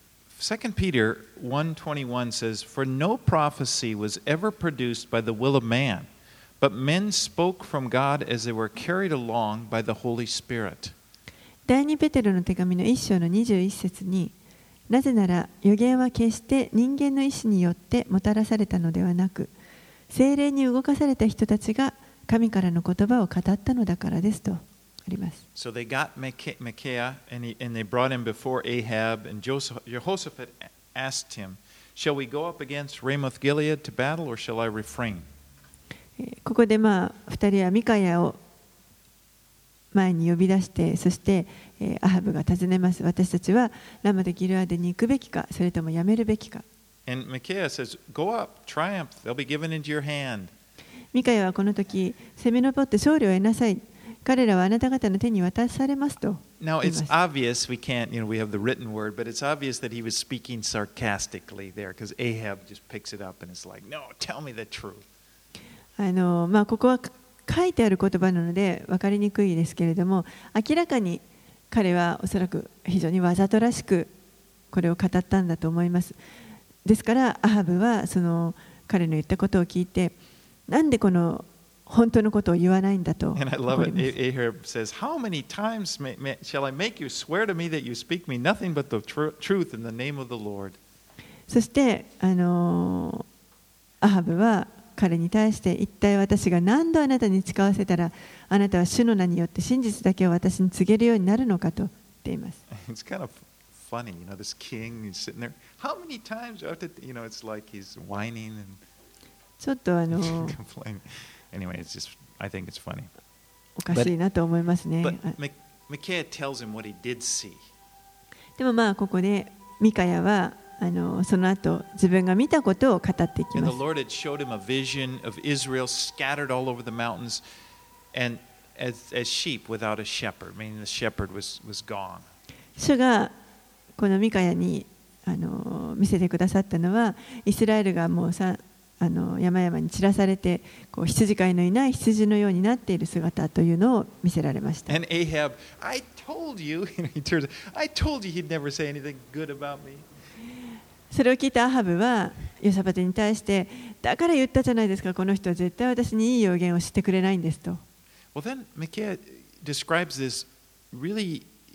2 Peter 1:21 says, For no prophecy was ever produced by the will of man, but men spoke from God as they were carried along by the Holy Spirit. 第2ペテロの手紙の1章の21節に、なぜなら預言は決して人間の意志によってもたらされたのではなく、聖霊に動かされた人たちが神からの言葉を語ったのだからですとあります。 So they got Micaiah and they brought him before Ahab, and Jehoshaphat asked him, Shall we go up against Ramoth Gilead to battle, or shall I refrain? ここで2人はミカヤを前に呼び出して、そしてアハブが尋ねます。私たちはラマでギルアデに行くべきか、それともやめるべきか。 And Micaiah says, Go up, triumph, they'll be given into your hand. ミカヤはこの時、攻め上って勝利を得なさい。彼らはあなた方の手に渡されますと。 Now it's obvious, we can't, we have the written word, but it's obvious that he was speaking sarcastically there, because Ahab just picks it up and it's like, No, tell me the truth. ここは書いてある言葉なので分かりにくいですけれども、明らかに彼はおそらく非常にわざとらしくこれを語ったんだと思います。ですからアハブはその彼の言ったことを聞いて、なんでこの本当のことを言わないんだと思います。 And I love it. Ahab says, How many times shall I make you swear to me that you speak me nothing but the truth in the name of the Lord? そしてアハブは彼に対して、一体私が何度あなたに誓わせたら、あなたは主の名によって真実だけを私に告げるようになるのかと言っています。 It's kind of funny, this king is sitting there. How many times after, it's like he's whining and ちょっと complaining. Anyway, it's just, I think it's funny. おかしいなと思いますね。 But Micaiah tells him what he did see. でもここでミカヤはその後自分が見たことを語っていき And ま the す。 Lord had showed him a vision of Israel scattered all over the mountains and as sheep without a shepherd, meaning the shepherd was gone. 主がこのミカヤに見せてくださったのは、イスラエルがもう山々に散らされて、羊飼いのいない羊のようになっている姿というのを見せられました。 And Ahab, I told you, he turns, I told you he'd never say anything good about me. それを聞いたアハブはヨシャパテに対して、だから言ったじゃないですか、この人は絶対私にいい預言をしてくれないんですと。 Well, then Micaiah describes this really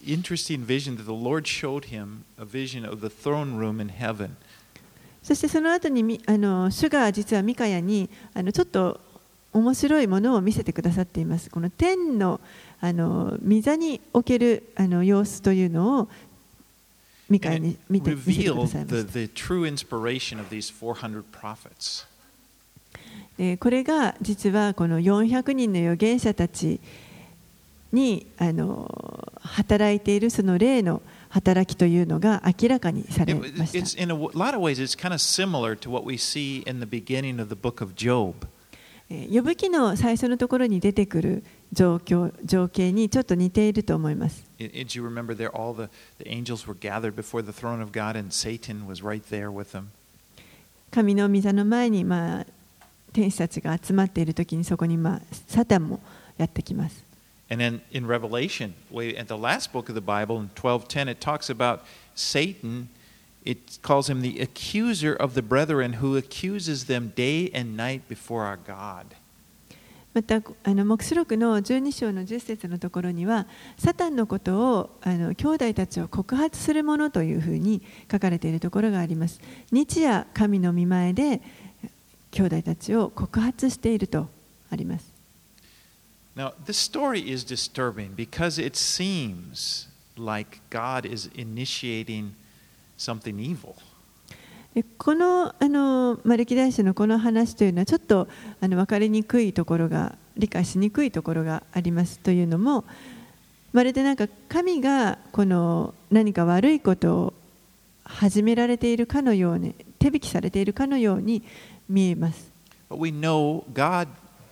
interesting vision that the Lord showed him, a vision of the throne room in heaven. そしてその後に主が実はミカヤにちょっと面白いものを見せてくださっています。この天の御座における様子というのをミカヤに見せてくださいました。 The true inspiration of these 400 prophets. これが実はこの400人の預言者たちに働いているその霊の働きというのが明らかにされました。 In a lot of ways, it's kind of similar to what we see in the beginning of the book of Job. ヨブ記の最初のところに出てくる情景にちょっと似ていると思います。 Did you remember there all the angels were gathered before the throne of God and Satan was right there with them? 神の御座の前に天使たちが集まっているときにそこにサタンもやってきます。 And then in Revelation, at the last book of the Bible, in 12:10, it talks about Satan. It calls him the accuser of the brethren who accuses them day and night before our God. また黙示録の12章の10節のところにはサタンのことを兄弟たちを告発するものというふうに書かれているところがあります。日夜神の御前で兄弟たちを告発しているとあります。 Now, this story is disturbing because it seems like God is initiating something evil. この歴代史のこの話というのはちょっと分かりにくいところが理解しにくいところがありますというのもまるでなんか神がこの何か悪いことを始められているかのように手引きされているかのように見えます。 But we know God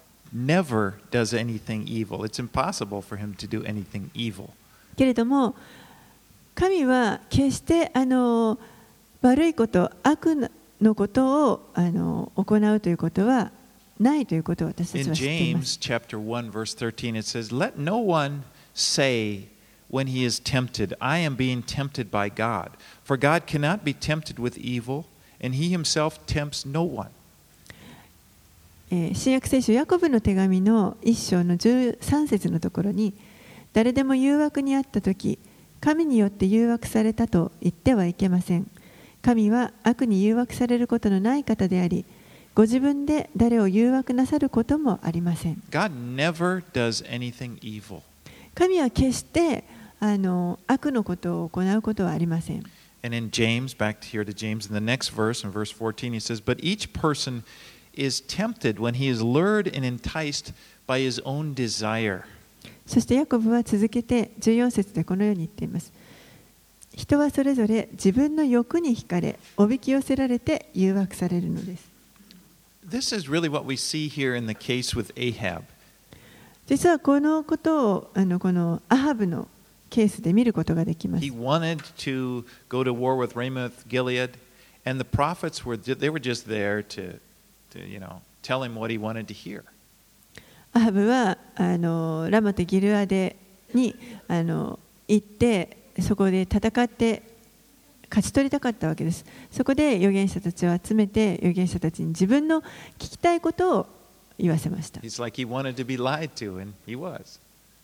never does anything evil. It's impossible for him to do anything evil. けれども神は決して悪いこと、悪のことを行うということはないということを私たちは知っています。 In James chapter 1 verse 13 it says, "Let no one say when he is tempted, I am being tempted by God. For God cannot be tempted with evil, and he himself tempts no one." 新約聖書ヤコブの手紙の1章の13節のところに誰でも誘惑にあったとき神によって誘惑されたと言ってはいけません。神は悪に誘惑されることのない方であり、ご自分で誰を誘惑なさることもありません。 God never does anything evil. 神は決して悪のことを行うことはありません。 And in James, back here to James, in the next verse, in verse 14, he says, "But each person is tempted when he is lured and enticed by his own desire." そしてヤコブは続けて14節でこのように言っています。人はそれぞれ自分の欲に惹かれ、おびき寄せられて誘惑されるのです。 This is really what we see here in the case with Ahab. 実はこのことをこのアハブのケースで見ることができます。 He wanted to go to war with Ramoth Gilead, and the prophets they were just there to tell him what he wanted to hear. アハブはラマテギルアデに行ってそこで戦って勝ち取りたかったわけです。そこで預言者たちを集めて預言者たちに自分の聞きたいことを言わせました。 It's like he wanted to be lied to, and he was.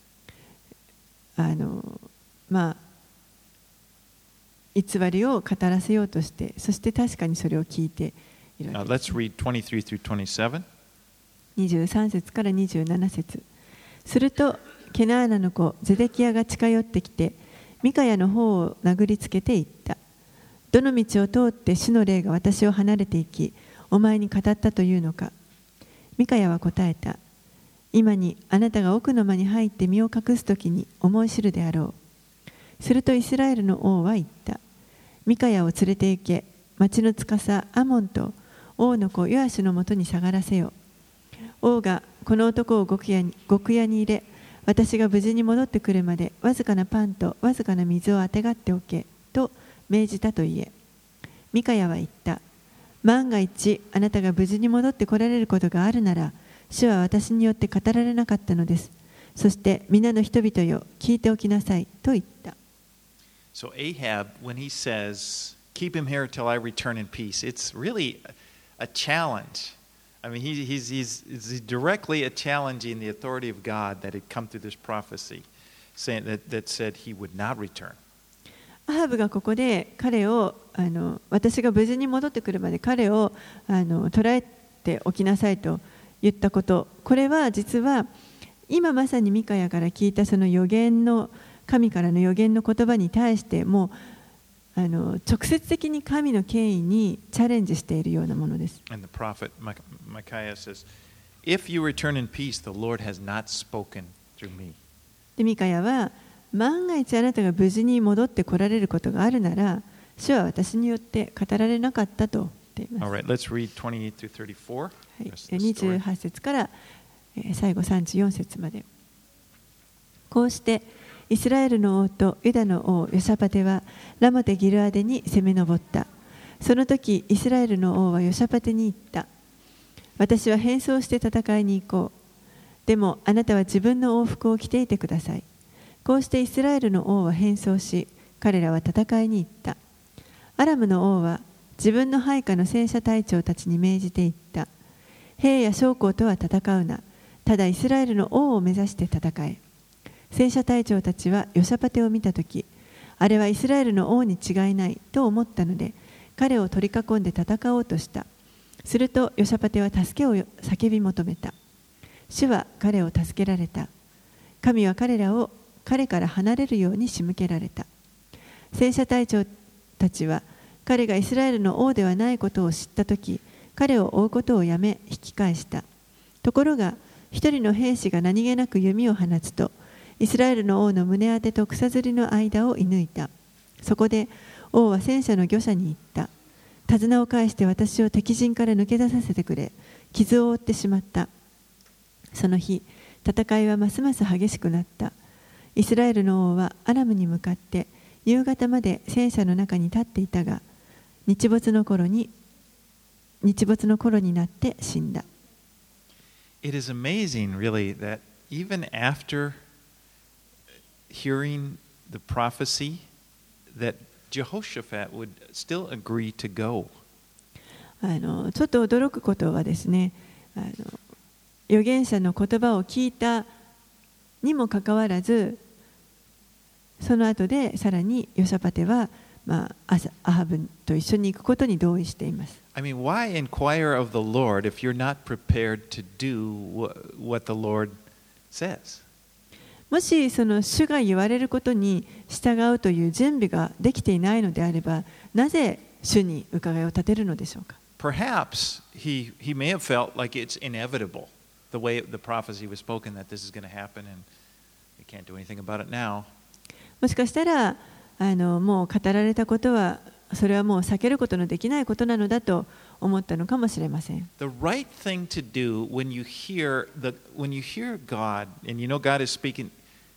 偽りを語らせようとして、そして確かにそれを聞いているわけです。 Let's read 23 through 27. 23節から27節。するとケナーナの子ゼデキヤが近寄ってきてミカヤの方を殴りつけて言った。どの道を通って主の霊が私を離れていきお前に語ったというのか。ミカヤは答えた。今にあなたが奥の間に入って身を隠すときに思い知るであろう。するとイスラエルの王は言った。ミカヤを連れて行け、町の司アモンと王の子ヨアシュのもとに下がらせよ。王がこの男を極屋に入れ、私が無事に戻ってくるまでわずかなパンとわずかな水をあてがっておけと命じたと言え。ミカヤは言った。万が一あなたが無事に戻ってこられることがあるなら、主は私によって語られなかったのです。そして皆の人々よ、聞いておきなさいと言った。 So Ahab, when he says, "Keep him here till I return in peace," it's really a challenge. I mean, he's directly challenging the authority of God that had come through this prophecy. that said he would not return. アハブがここで彼を私が無事に戻ってくるまで彼を捕らえておきなさいと言ったこと、これは実は今まさにミカヤから聞いたその預言の神からの預言の言葉に対してもう直接的に神の権威にチャレンジしているようなものです。 And the prophet Micaiah says, "If you return in peace, the Lord has not spoken through me." でミカヤは万が一あなたが無事に戻ってこられることがあるなら、主は私によって語られなかったと言っています。 All right, let's read 28 through 34. はい、28節から最後34節まで。こうしてイスラエルの王とユダの王ヨシャパテはラモテギルアデに攻め上った。その時イスラエルの王はヨシャパテに言った。私は変装して戦いに行こう。でもあなたは自分の王服を着ていてください。こうしてイスラエルの王は変装し、彼らは戦いに行った。アラムの王は自分の配下の戦車隊長たちに命じていった。兵や将校とは戦うな。ただイスラエルの王を目指して戦え。戦車隊長たちはヨシャパテを見たとき、あれはイスラエルの王に違いないと思ったので、彼を取り囲んで戦おうとした。するとヨシャパテは助けを叫び求めた。主は彼を助けられた。神は彼から離れるように仕向けられた。戦車隊長たちは彼がイスラエルの王ではないことを知ったとき、彼を追うことをやめ引き返した。ところが一人の兵士が何気なく弓を放つと、イスラエルの王の胸当てと草釣りの間を射抜いた。そこで王は戦車の御者に言った。手綱を返して私を敵陣から抜け出させてくれ。傷を負ってしまった。その日、戦いはますます激しくなった。イスラエルの王はアラムに向かって夕方まで戦車の中に立っていたが、日没の頃になって死んだ。 It is amazing, really, that even after hearing the prophecy, that Jehoshaphat would still agree to go. ちょっと驚くことはですね、預言者の言葉を聞いたにもかかわらず、その後でさらにヨシャパテは、アハブと一緒に行くことに同意しています。 I mean, why inquire of the Lord if you're not prepared to do what the Lord says? もしその主が言われることに従うという準備ができていないのであれば、なぜ主に伺いを立てるのでしょうか。 Perhaps he may have felt like it's inevitable, the way the prophecy was spoken, that this is going to happen and we can't do anything about it now. もしかしたらもう語られたことはそれはもう避けることのできないことなのだと思ったのかもしれません。 The right thing to do when you hear God and you know God is speaking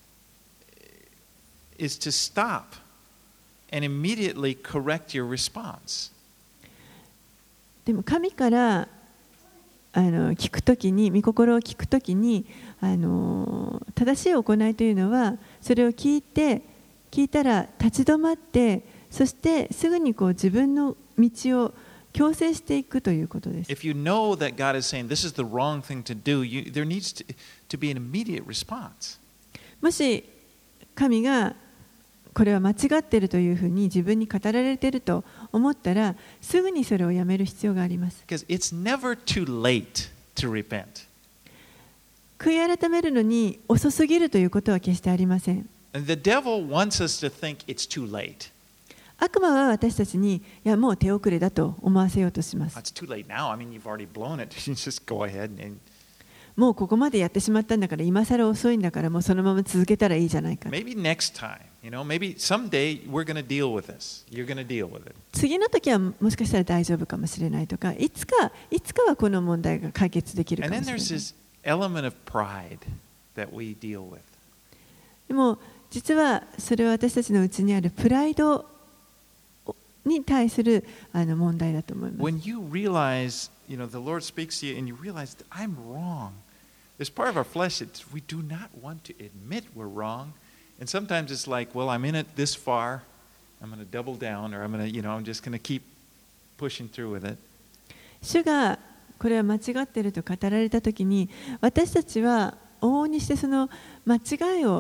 is to stop and immediately correct your response. でも神から聞くときに、御心を聞くときに正しい行いというのは、それを聞いたら立ち止まって、そしてすぐに自分の道を矯正していくということです。 If you know that God is saying this is the wrong thing to do, there needs to be an immediate response. もし神がこれは間違っているというふうに自分に語られていると思ったら、すぐにそれをやめる必要があります。 Because it's never too late to repent. 悔い改めるのに遅すぎるということは決してありません。 And the devil wants us to think it's too late. 悪魔は私たちに、いやもう手遅れだと思わせようとします。 It's too late now. I mean, you've already blown it. You just go ahead and もうここまでやってしまったんだから、今更遅いんだから、もうそのまま続けたらいいじゃないか。 maybe next time, maybe someday we're going to deal with this. You're going to deal with it. 次の時はもしかしたら大丈夫かもしれないとか、いつかはこの問題が解決できるかもしれない。 And then there's this element of pride that we deal with. でも実はそれは私たちのうちにあるプライドに対する問題だと思います。 When you realize, the Lord speaks to you and you realize that I'm wrong. There's part of our flesh that we do not want to admit we're wrong. And sometimes it's like, well, I'm in it this far. I'm going to double down, or I'm just going to keep pushing through with it. 主がこれは間違っていると語られたときに、私たちは往々にしてその間違いを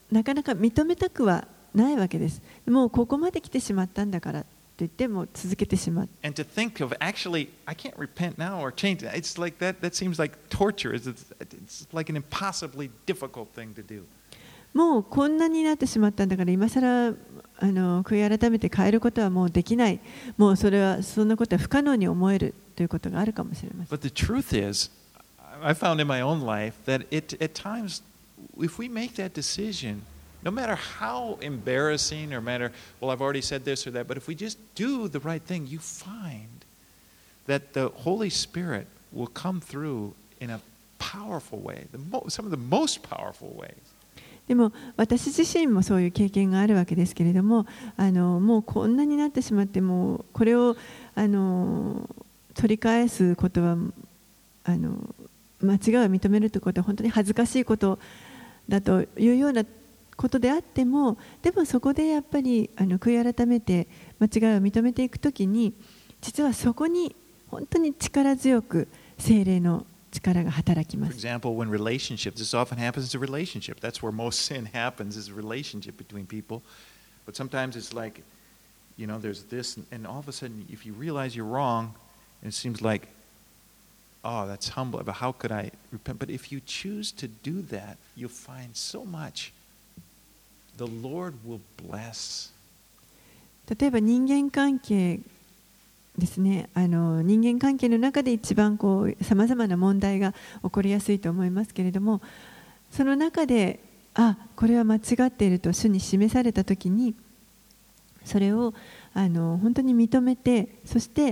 なかなか認めたくはないわけです。もうここまで来てしまったんだからと言っても続けてしまう。 And to think of actually, I can't repent now or change it. It's like that seems like torture. It's like an impossibly difficult thing to do. もうこんなになってしまったんだから今更悔い改めて変えることはもうできない。もうそんなことは不可能に思えるということがあるかもしれません。 But the truth is, I found in my own life that at times, if we make that decision, no matter how embarrassing or matter, well, I've already said this or that, but if we just do the right thing, you find that the Holy Spirit will come through in a powerful way, some of the most powerful ways. でも私自身もそういう経験があるわけですけれども、もうこんなになってしまってもうこれを取り返すことは間違いを認めるということは本当に恥ずかしいことだというようなことであっても、でもそこでやっぱり悔い改めて間違いを認めていくときに、実はそこに本当に力強く聖霊の力が働きま For す。 example, when relationships, this often happens in a relationship. That's where most sin happens, is a relationship between people. But sometimes it's like, there's this, and all of a sudden, if you realize you're wrong, it seems like, oh, that's humble, but how could I repent? But if you choose to do that, you'll find so much. The Lord will bless. 例えば人間関係ですね、人間関係の中で一番さまざまな問題が起こりやすいと思いますけれども、その中でこれは間違っていると主に示されたときに、それを本当に認めて、そして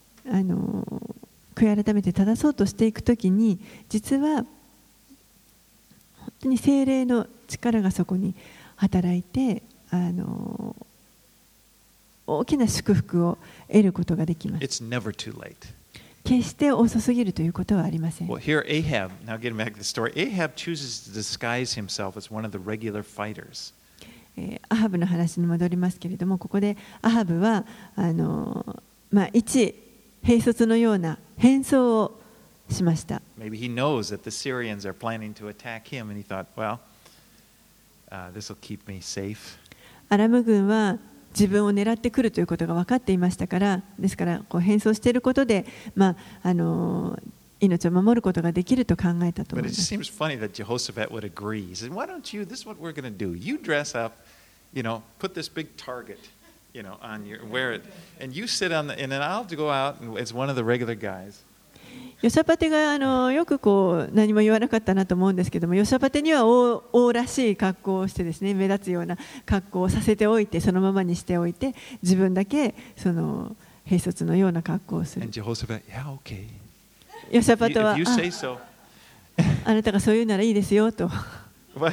悔い改めて正そうとしていくときに、実は本当に聖霊の力がそこに働いて大きな祝福を得ることができます。 It's never too late. 決して遅すぎるということはありません。 Well, here Ahab, now getting back to the story, Ahab chooses to disguise himself as one of the regular fighters. アハブの話に戻りますけれども、ここでアハブは一兵卒のような変装をしました。 Maybe he knows that the Syrians are planning to attack him, and he thought, well, this will keep me safe. アラム軍は自分を狙ってくるということが分かっていましたから、ですから変装していることで、命を守ることができると考えたと思 But い it ます。 just seems funny that Jehoshaphat would agree. He said, why don't you, this is what we're going to do. You dress up, put this big target, on your, wear it, and you sit on the, and then I'll go out as one of the regular guys. ヨシャパテがよく何も言わなかったなと思うんですけども、ヨシャパテには王らしい格好をしてですね、目立つような格好をさせておいて、そのままにしておいて、自分だけ兵卒のような格好をする。 And Jehoshaphat, yeah, okay. ヨシャパテは If you say so. あなたがそう言うならいいですよと。 But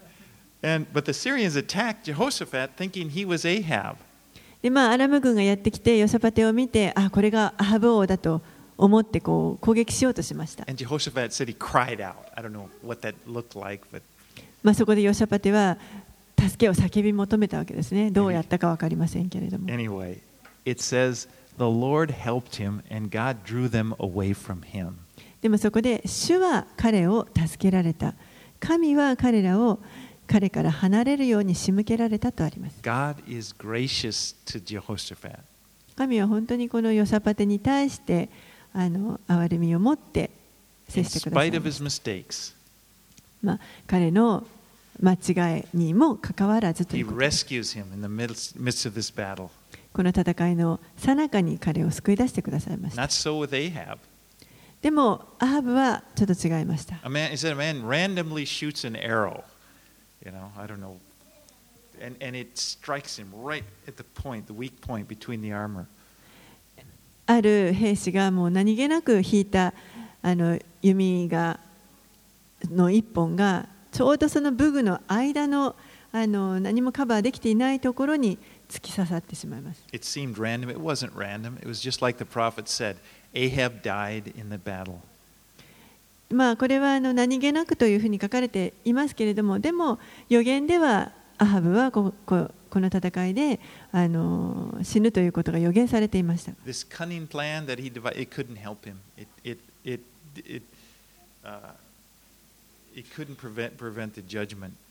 the Syrians attacked Jehoshaphat thinking he was Ahab. でアラム軍がやってきて、ヨシャパテを見て、これがアハブ王だと思って攻撃しようとしました。 And Jehoshaphat said he cried out. I don't know what that looked like, but そこでヨシャパテは助けを叫び求めたわけですね。どうやったか分かりませんけれども。 anyway, it says the Lord helped him and God drew them away from him. でもそこで主は彼を助けられた。神は彼らを彼から離れるように仕向けられたとあります。 God is gracious to Jehoshaphat. 神は本当にこのヨシャパテに対して憐れみを持って接 In してくださ spite い of ま his す。 mistakes, 彼の間違いにもかかわらずとい he うこと。 rescues him in the midst of this battle. この戦いの最中に彼を救い出してくださいました。 Not so with Ahab. でもアハブはちょっと違いました。 He said a man randomly shoots an arrow. I don't know. And it strikes him right at the point, the weak point between the armor. ある兵士がもう何気なく引いた弓の一本がちょうどその武具の間の何もカバーできていないところに突き刺さってしまいます。 It seemed random. It wasn't random. It was just like the prophet said. Ahab died in the battle. これは何気なくというふうに書かれていますけれども、でも預言ではアハブはこの戦いで死ぬということが予言されていました。 This cunning plan that he devised, it couldn't help him. It couldn't prevent the judgment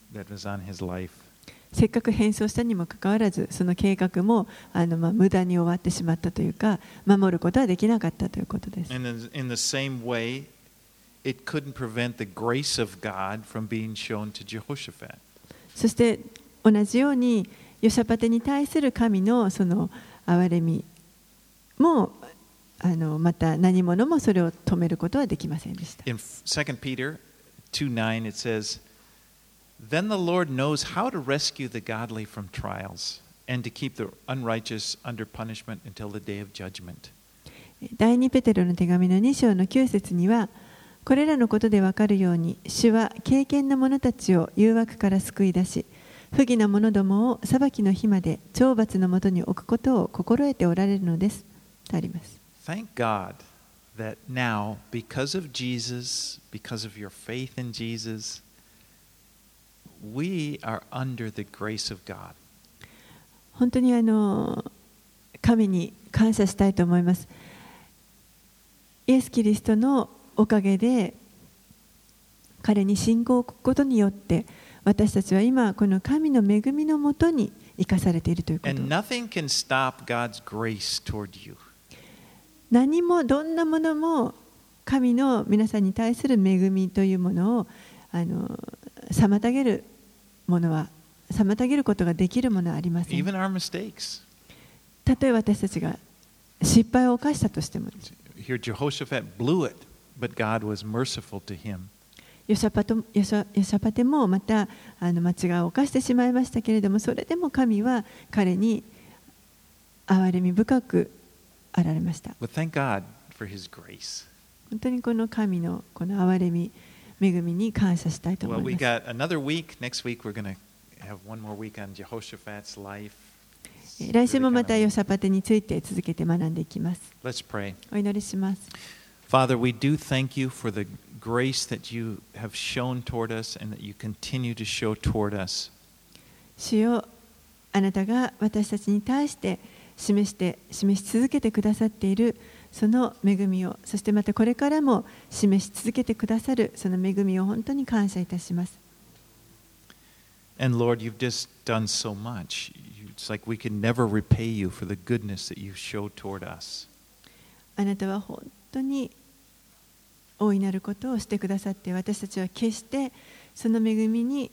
that was on his life. せっかく変装したにもかかわらず、その計画も無駄に終わってしまったというか、守ることはできなかったということです。 And in the same way, it couldn't prevent the grace of God from being shown to Jehoshaphat. そして同じようにヨシャパテに対する神のその憐れみもまた何者もそれを止めることはできませんでした。 In 2 Peter 2:9 it says, Then the Lord knows how to rescue the godly from trials and to keep the unrighteous under punishment until the day of judgment. 第2ペテロの手紙の2章の9節には、これらのことでわかるように、主は敬虔な者たちを誘惑から救い出し、不義な者どもを裁きの日まで懲罰のもとに置くことを心得ておられるのです。とあります。 Thank God that now, because of Jesus, because of your faith in Jesus, we are under the grace of God. 本当に神に感謝したいと思います。イエス・キリストのおかげで彼に信仰を置くことによって私たちは今この神の恵みのもとに生かされているということ。 And nothing can stop God's grace toward you. 何もどんなものも神の皆さんに対する恵みというものを妨げるものは妨げることができるものはありません。 Even our mistakes. たとえ私たちが失敗を犯したとしても。 Here Jehoshaphat blew it, but God was merciful to him. ヨシャパテもまた間違いを犯してしまいましたけれども、それでも神は彼に憐れみ深くあられました。 But thank God for His grace. 本当にこの神のこの憐れみ、恵みに感謝したいと思い Well, ま we す。 got another week. Next week we're going to have one more week on Jehoshaphat's life. 来週もまたヨシャパテについて続けて学んでいきます。 Let's pray. お祈りします。 Father, we do thank you for the grace that you have shown toward us and that you continue to show toward us. 主よ、あなたが私たちに対して示し続けてくださっているその恵みを、そしてまたこれからも示し続けてくださるその恵みを本当に感謝いたします。 And Lord, you've just done so much. It's like we can never repay you for the goodness that you show toward us. あなたは本当に大いなることをしてくださって、私たちは決してその恵み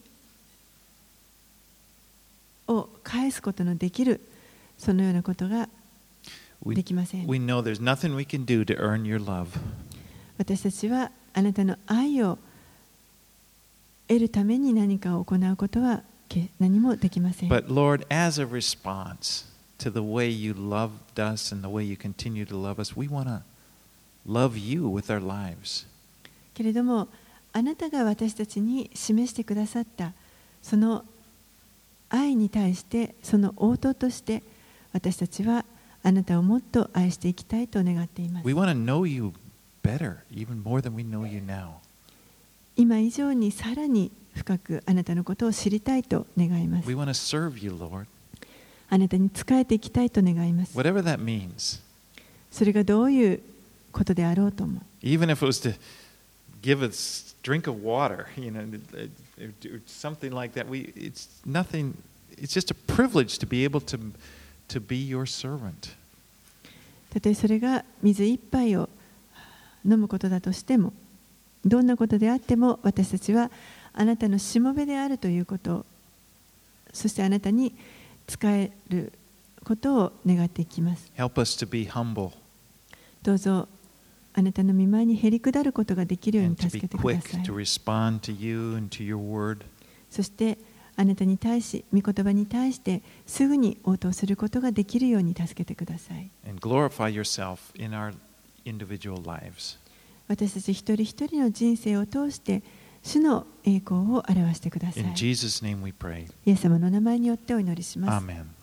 を返すことのできるそのようなことができません。 We know there's nothing we can do to earn your love. 私たちはあなたの愛を得るために何かを行うことは何もできません。 But Lord, as a response to the way you loved us and the way you continue to love us, we want to love you with our lives. けれども、あなたが私たちに示してくださったその愛に対して、その応答として私たちはあなたをもっと愛していきたいと願っています。 We want to know you better, even more than we know you now. 今以上にさらに深くあなたのことを知りたいと願います。 We want to serve you, Lord. あなたに仕えていきたいと願います。 Whatever that means. それがどういうことであろうとも。 Even if it was to give us a drink of water, or something like that, it's nothing. It's just a privilege to be able to be your servant. たとえそれが水一杯を飲むことだとしても、どんなことであっても私たちはあなたのしもべであるということ、そしてあなたに仕えることを願っていきます。 Help us to be humble. どうぞあなたの御前にへりくだることができるように And to 助 be けてくだ quick さい。 to respond to you and to your word. そしてあなたに対し、御言葉に対してすぐに応答することができるように助けてください。 And glorify yourself in our individual lives. 私たち一人一人の人生を通して主の栄光を表してください。 In Jesus' name we pray. イエス様の名前によってお祈りします。 Amen.